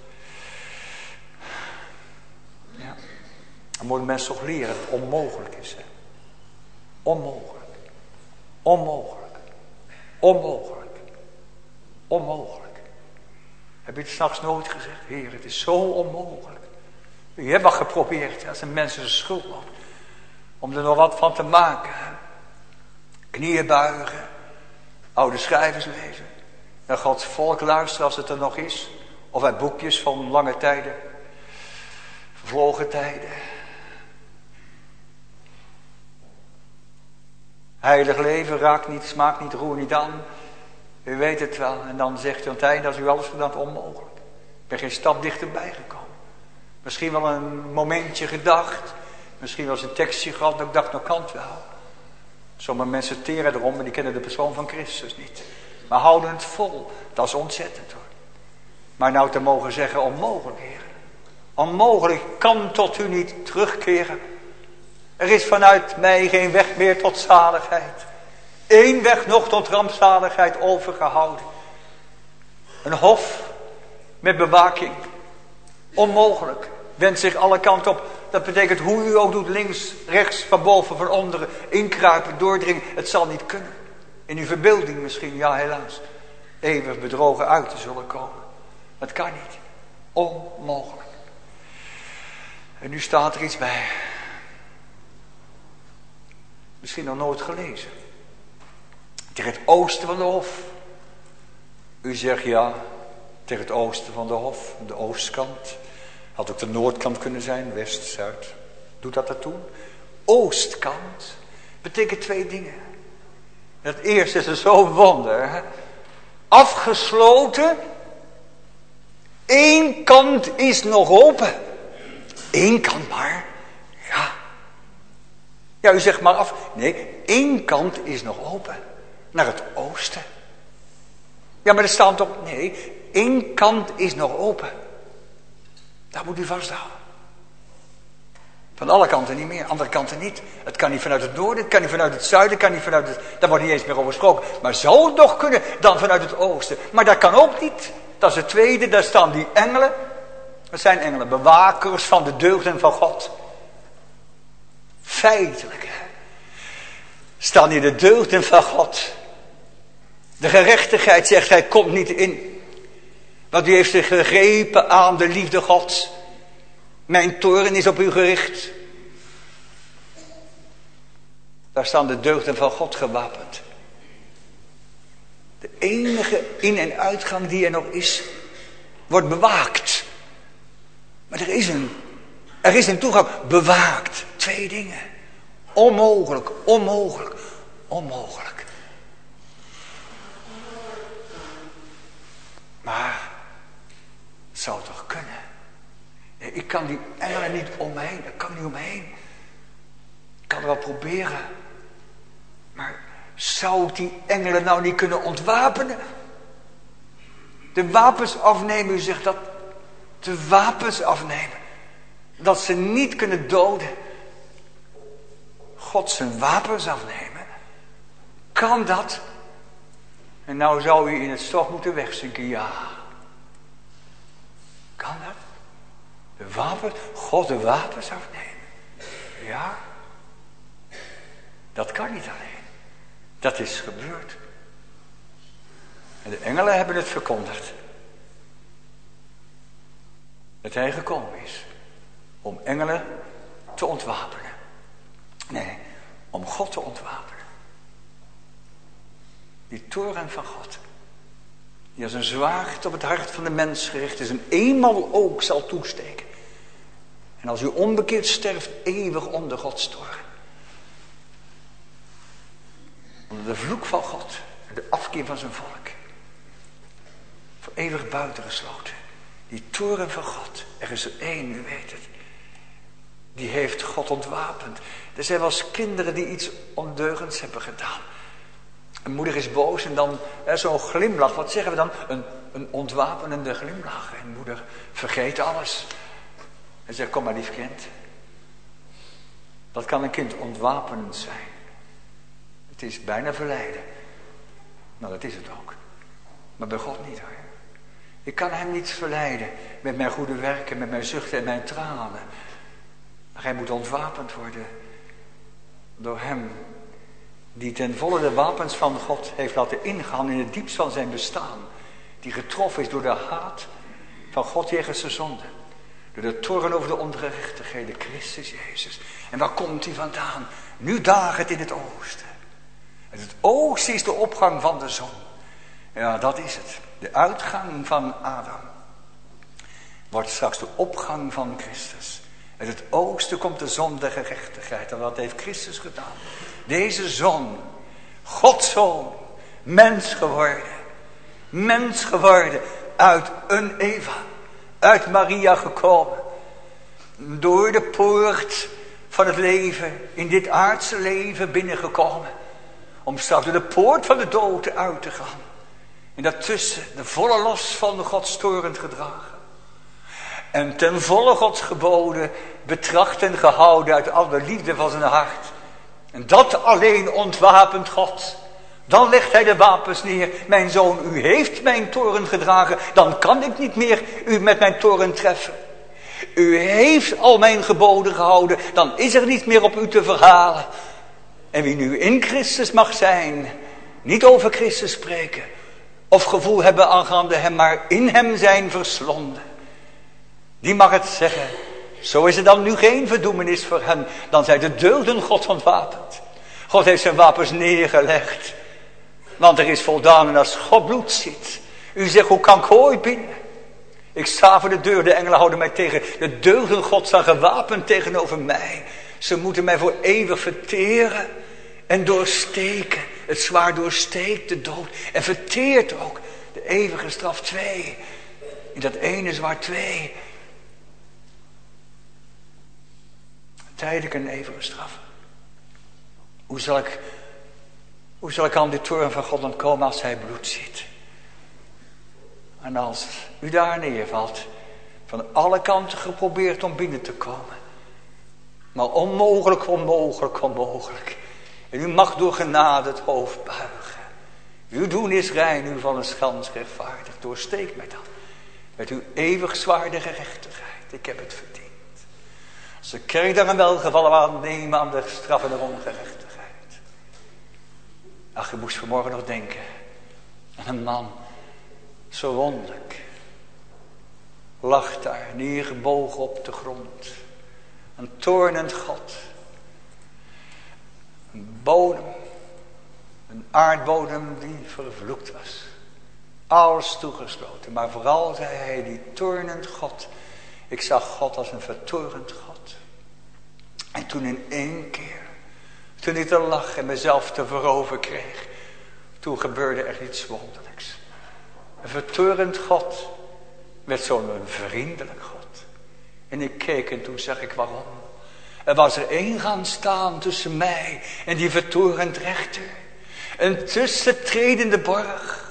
Ja. Dan moet een mens toch leren dat het onmogelijk is. Hè? Onmogelijk. Onmogelijk. Onmogelijk. Onmogelijk. Heb je het s'nachts nooit gezegd? Heer, het is zo onmogelijk. Je hebt wat geprobeerd als een mens zijn schuld loopt. Om er nog wat van te maken. Knieën buigen. Oude schrijvers lezen. Naar Gods volk luisteren als het er nog is. Of uit boekjes van lange tijden. Vervlogen tijden. Heilig leven raakt niet, smaakt niet, roer niet aan. U weet het wel. En dan zegt u aan het einde, dat is u alles gedaan onmogelijk. Ik ben geen stap dichterbij gekomen. Misschien wel een momentje gedacht. Misschien wel eens een tekstje gehad. Dat ik dacht, nou kan het wel. Sommige mensen teren erom, maar die kennen de persoon van Christus niet. Maar houden het vol. Dat is ontzettend hoor. Maar nou te mogen zeggen, onmogelijk, Heer. Onmogelijk, ik kan tot u niet terugkeren. Er is vanuit mij geen weg meer tot zaligheid. Eén weg nog tot rampzaligheid overgehouden. Een hof met bewaking. Onmogelijk. Wendt zich alle kanten op. Dat betekent hoe u ook doet, links, rechts, van boven, van onderen, inkruipen, doordringen. Het zal niet kunnen. In uw verbeelding misschien, ja helaas. Eeuwig bedrogen uit te zullen komen. Het kan niet. Onmogelijk. En nu staat er iets bij. Misschien nog nooit gelezen. Tegen het oosten van de hof. U zegt ja, tegen het oosten van de hof, de oostkant. Had ook de noordkant kunnen zijn, west, zuid. Doet dat ertoe? Oostkant betekent twee dingen. Het eerste is er zo'n wonder. Hè? Afgesloten. Eén kant is nog open. Eén kant maar. Ja. Ja, u zegt maar af. Nee, één kant is nog open. Naar het oosten. Ja, maar er staat toch. Nee, één kant is nog open. Daar moet u vasthouden. Van alle kanten niet meer, andere kanten niet. Het kan niet vanuit het noorden, het kan niet vanuit het zuiden, het kan niet vanuit het... Daar wordt niet eens meer over gesproken. Maar zou het nog kunnen, dan vanuit het oosten. Maar dat kan ook niet. Dat is het tweede, daar staan die engelen. Dat zijn engelen, bewakers van de deugden van God. Feitelijk, hè. Staan hier de deugden van God. De gerechtigheid, zegt hij, komt niet in. Want u heeft zich gegrepen aan de liefde Gods. Mijn toorn is op u gericht. Daar staan de deugden van God gewapend. De enige in- en uitgang die er nog is, wordt bewaakt. Maar er is een, er is een toegang. Bewaakt. Twee dingen. Onmogelijk, onmogelijk, onmogelijk. Maar het zou toch kunnen. Ik kan die engelen niet om me heen. Dat kan niet om me heen. Ik kan het wel proberen. Maar zou ik die engelen nou niet kunnen ontwapenen? De wapens afnemen, u zegt dat. De wapens afnemen. Dat ze niet kunnen doden. God zijn wapens afnemen. Kan dat? En nou zou u in het stof moeten wegzinken. Ja. Kan dat? De wapens, God de wapens afnemen. Ja. Dat kan niet alleen. Dat is gebeurd. En de engelen hebben het verkondigd. Dat hij gekomen is. Om engelen te ontwapenen. Nee, om God te ontwapenen. Die toorn van God. Die als een zwaard op het hart van de mens gericht is. En eenmaal ook zal toesteken. En als u onbekeerd sterft, eeuwig onder Gods toorn. Onder de vloek van God. En de afkeer van zijn volk. Voor eeuwig buitengesloten. Die toorn van God. Er is er één, u weet het. Die heeft God ontwapend. Er zijn wel eens kinderen die iets ondeugends hebben gedaan. Een moeder is boos en dan zo'n glimlach. Wat zeggen we dan? Een, een ontwapenende glimlach. En moeder vergeet alles. En zegt, kom maar lief kind. Dat kan een kind ontwapenend zijn. Het is bijna verleiden. Nou, dat is het ook. Maar bij God niet hoor. Ik kan hem niet verleiden met mijn goede werken, met mijn zuchten en mijn tranen. Maar hij moet ontwapend worden door hem die ten volle de wapens van God heeft laten ingaan in het diepst van zijn bestaan. Die getroffen is door de haat van God jegens de zonde. Door de toorn over de ongerechtigheden, Christus Jezus. En waar komt hij vandaan? Nu daagt het in het oosten. En het oosten is de opgang van de zon. Ja, dat is het. De uitgang van Adam wordt straks de opgang van Christus. Uit het oosten komt de zon der gerechtigheid. En wat heeft Christus gedaan? Deze zon, Gods zoon, mens geworden. Mens geworden uit een Eva. Uit Maria gekomen. Door de poort van het leven, in dit aardse leven binnengekomen. Om straks door de poort van de dood uit te gaan. En daartussen de volle los van Gods toorn gedragen. En ten volle Gods geboden betracht en gehouden uit al de liefde van zijn hart. En dat alleen ontwapent God. Dan legt hij de wapens neer. Mijn zoon, u heeft mijn toorn gedragen. Dan kan ik niet meer u met mijn toorn treffen. U heeft al mijn geboden gehouden. Dan is er niet meer op u te verhalen. En wie nu in Christus mag zijn. Niet over Christus spreken. Of gevoel hebben aangaande hem. Maar in hem zijn verslonden. Die mag het zeggen. Zo is er dan nu geen verdoemenis voor hen. Dan zijn de deugden God ontwapend. God heeft zijn wapens neergelegd. Want er is voldaan en als God bloed ziet. U zegt, hoe kan ik ooit binnen? Ik sta voor de deur, de engelen houden mij tegen. De deugden God staan gewapend tegenover mij. Ze moeten mij voor eeuwig verteren en doorsteken. Het zwaard doorsteekt de dood en verteert ook de eeuwige straf twee. In dat ene zwaard twee. Tijdelijk een eeuwige straf. Hoe zal ik, hoe zal ik aan de toorn van God ontkomen als hij bloed ziet? En als u daar neervalt, van alle kanten geprobeerd om binnen te komen. Maar onmogelijk, onmogelijk, onmogelijk. En u mag door genade het hoofd buigen. Uw doen is rein, u van een schans rechtvaardig. Doorsteek mij dan met uw eeuwig zwaarde gerechtigheid. Ik heb het verdiend. Als de kerk daar een welgevallen aan nemen aan de straf en de ongerechtigheid. Ach, je moest vanmorgen nog denken aan een man, zo wonderlijk, lag daar neergebogen op de grond, een toornend God, een bodem, een aardbodem die vervloekt was, alles toegesloten, maar vooral zei hij, die toornend God, ik zag God als een vertoornd God. En toen in één keer, toen ik te lachen en mezelf te veroveren kreeg, toen gebeurde er iets wonderlijks. Een vertorend God werd zo'n vriendelijk God. En ik keek en toen zag ik waarom. Er was er één gaan staan tussen mij en die vertorend rechter. Een tussentredende borg.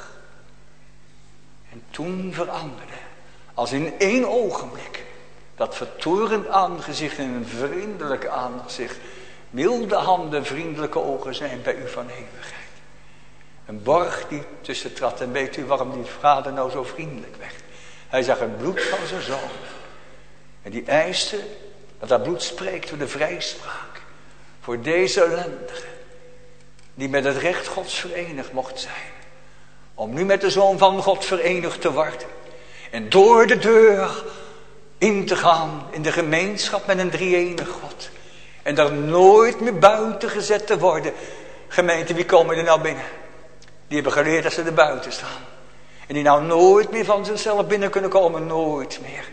En toen veranderde, als in één ogenblik, dat vertorend aangezicht in een vriendelijk aangezicht. Milde handen, vriendelijke ogen zijn bij u van eeuwigheid. Een borg die tussen trad. En weet u waarom die vader nou zo vriendelijk werd? Hij zag het bloed van zijn zoon. En die eiste dat dat bloed spreekt door de vrijspraak. Voor deze ellendige. Die met het recht Gods verenigd mocht zijn. Om nu met de Zoon van God verenigd te worden. En door de deur in te gaan in de gemeenschap met een drie-enig God. En daar nooit meer buiten gezet te worden. Gemeente, wie komen er nou binnen? Die hebben geleerd dat ze er buiten staan. En die nou nooit meer van zichzelf binnen kunnen komen. Nooit meer.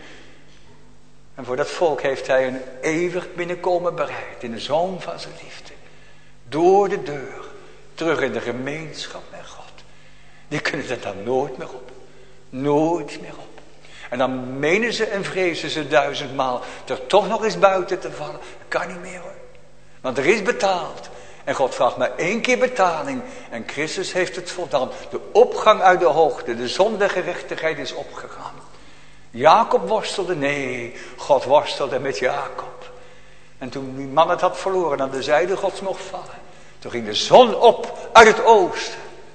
En voor dat volk heeft hij een eeuwig binnenkomen bereid. In de zoon van zijn liefde. Door de deur. Terug in de gemeenschap met God. Die kunnen er dan nooit meer op. Nooit meer op. En dan menen ze en vrezen ze duizendmaal er toch nog eens buiten te vallen. Dat kan niet meer hoor. Want er is betaald. En God vraagt maar één keer betaling. En Christus heeft het voldaan. De opgang uit de hoogte. De zondegerechtigheid is opgegaan. Jacob worstelde. Nee, God worstelde met Jacob. En toen die man het had verloren aan de zijde Gods mocht vallen. Toen ging de zon op uit het oosten.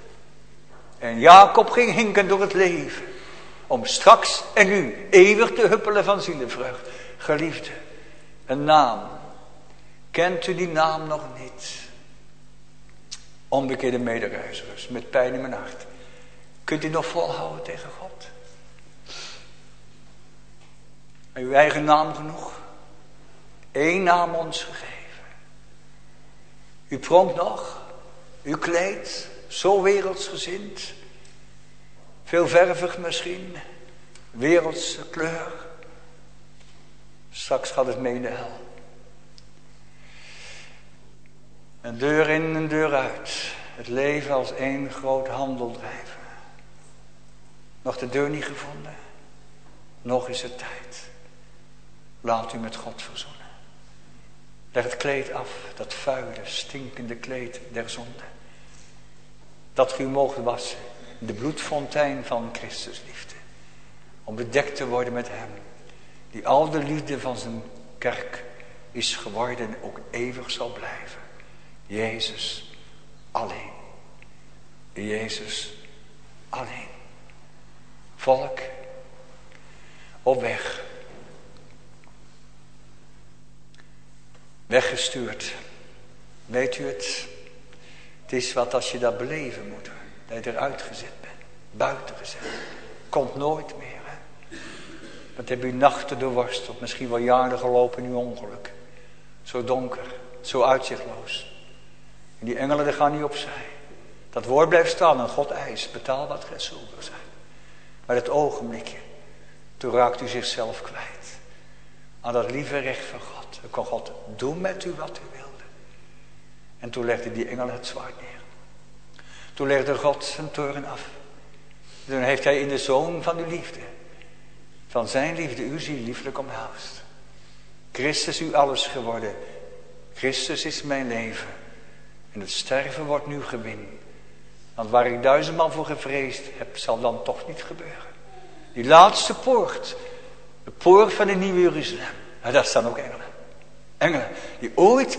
En Jacob ging hinken door het leven. Om straks en nu eeuwig te huppelen van zielevreugd. Geliefde, een naam. Kent u die naam nog niet? Onbekeerde medereizigers, met pijn in mijn hart. Kunt u nog volhouden tegen God? Uw eigen naam genoeg? Eén naam ons gegeven. U pronkt nog, u kleedt, zo wereldsgezind. Veel vervig misschien, wereldse kleur. Straks gaat het mee in de hel. Een deur in, een deur uit. Het leven als één groot handel drijven. Nog de deur niet gevonden. Nog is het tijd. Laat u met God verzoenen. Leg het kleed af, dat vuile, stinkende kleed der zonde. Dat u moogt wassen in de bloedfontein van Christus liefde. Om bedekt te worden met hem. Die al de liefde van zijn kerk is geworden en ook eeuwig zal blijven. Jezus alleen. Jezus alleen. Volk, op weg. Weggestuurd. Weet u het? Het is wat als je dat beleven moet. Dat je eruit gezet bent. Buiten gezet. Komt nooit meer. Hè? Wat heb u nachten doorworsteld. Misschien wel jaren gelopen in uw ongeluk. Zo donker. Zo uitzichtloos. En die engelen die gaan niet opzij. Dat woord blijft staan en God eist. Betaal wat gij schuldig zijn. Maar het ogenblikje. Toen raakt u zichzelf kwijt. Aan dat lieve recht van God. Dan kon God doen met u wat u wilde. En toen legde die engel het zwaard neer. Toen legde God zijn toorn af. Toen heeft hij in de zoon van uw liefde. Van zijn liefde uw ziel lieflijk omhelst. Christus u alles geworden. Christus is mijn leven. En het sterven wordt nu gewin. Want waar ik duizendmaal voor gevreesd heb, zal dan toch niet gebeuren. Die laatste poort. De poort van de nieuwe Jeruzalem. En daar staan ook engelen. Engelen die ooit,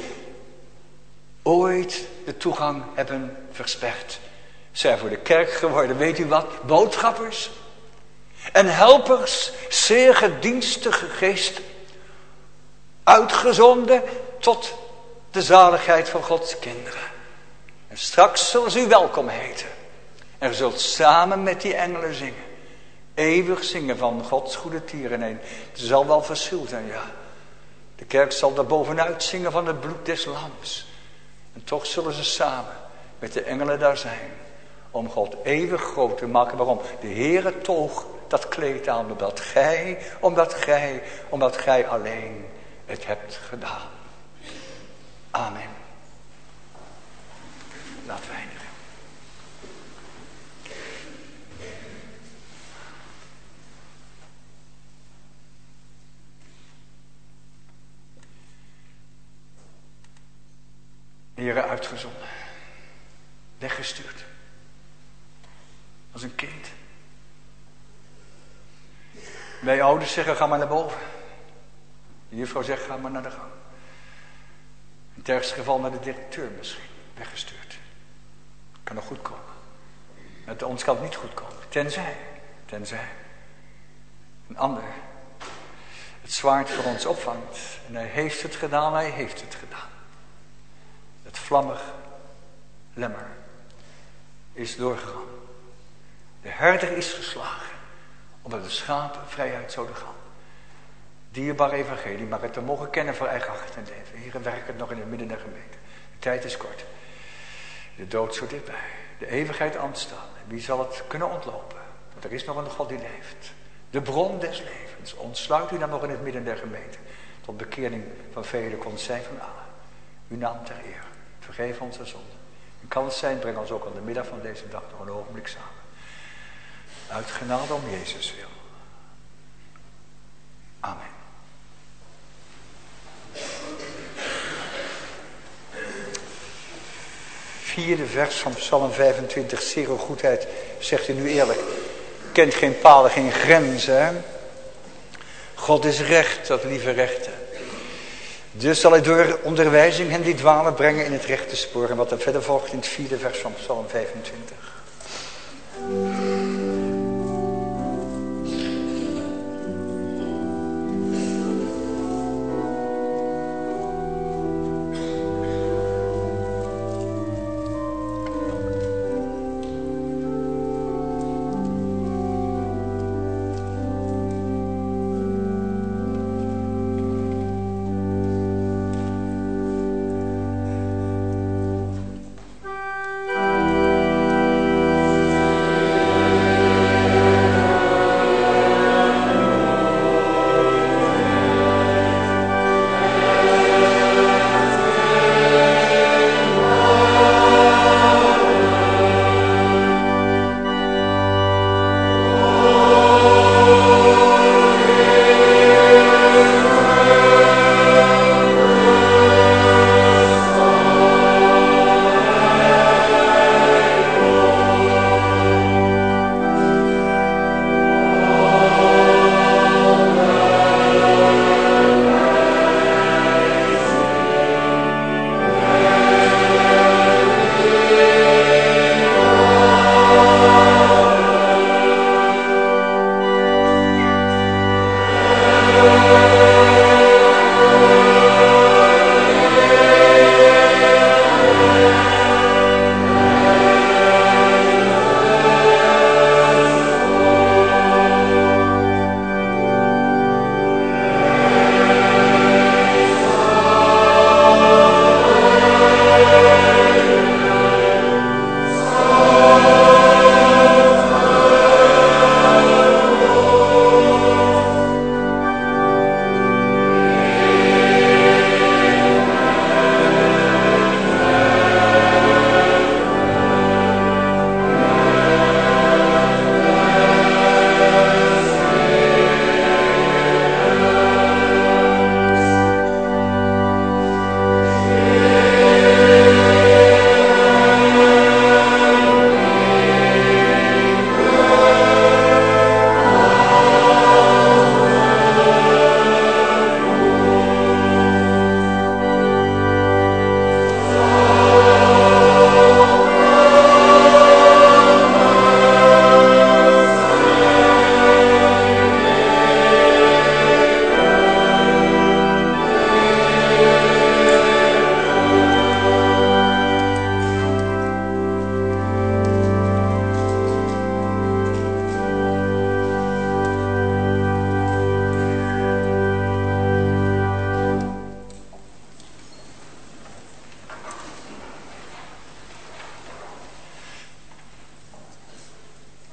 ooit de toegang hebben versperd. Zijn voor de kerk geworden. Weet u wat? Boodschappers. En helpers. Zeer gedienstige geest. Uitgezonden tot de zaligheid van Gods kinderen. En straks zullen ze u welkom heten. En u zult samen met die engelen zingen. Eeuwig zingen van Gods goede tierenheen. Het zal wel verschil zijn, ja. De kerk zal daar bovenuit zingen van het bloed des lams. En toch zullen ze samen met de engelen daar zijn. Om God eeuwig groot te maken. Waarom? De Heere toog dat kleed aan. Omdat gij, omdat gij, omdat gij alleen het hebt gedaan. Amen. Laten we eindigen. Heere, uitgezonden. Weggestuurd. Als een kind. Wij ouders zeggen, ga maar naar boven. De juffrouw zegt, ga maar naar de gang. In het ergste geval naar de directeur misschien. Weggestuurd. Kan nog goed komen. Met ons kan het niet goed komen. Tenzij. Tenzij. Een ander het zwaard voor ons opvangt. En hij heeft het gedaan, hij heeft het gedaan. Het vlammig lemmer is doorgegaan. De herder is geslagen. Omdat de schapen vrijheid zouden gaan. Dierbaar evangelie, maar het te mogen kennen voor eigen hart en leven. Heren, werk het nog in het midden der gemeente. De tijd is kort. De dood zo dichtbij. De eeuwigheid aanstaan. Wie zal het kunnen ontlopen? Want er is nog een God die leeft. De bron des levens. Ontsluit u dan nog in het midden der gemeente. Tot bekering van velen kon het zijn van allen. Uw naam ter eer. Vergeef onze zonden. En kan het zijn, breng ons ook aan de middag van deze dag nog een ogenblik samen. Uit genade om Jezus wil. Amen. Vierde vers van Psalm vijfentwintig. Zero goedheid, zegt u nu eerlijk. Kent geen palen, geen grenzen. Hè? God is recht, dat lieve rechten. Dus zal hij door onderwijzing hen die dwalen brengen in het rechte spoor. En wat er verder volgt in het vierde vers van Psalm vijfentwintig.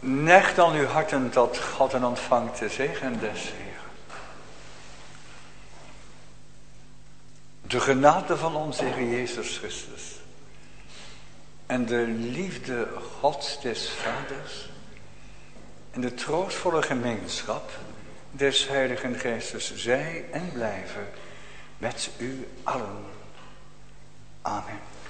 Neigt dan uw harten tot God en ontvangt de zegen des Heeren. De genade van onze Heer Jezus Christus en de liefde Gods des Vaders en de troostvolle gemeenschap des Heiligen Geestes zij en blijven met u allen. Amen.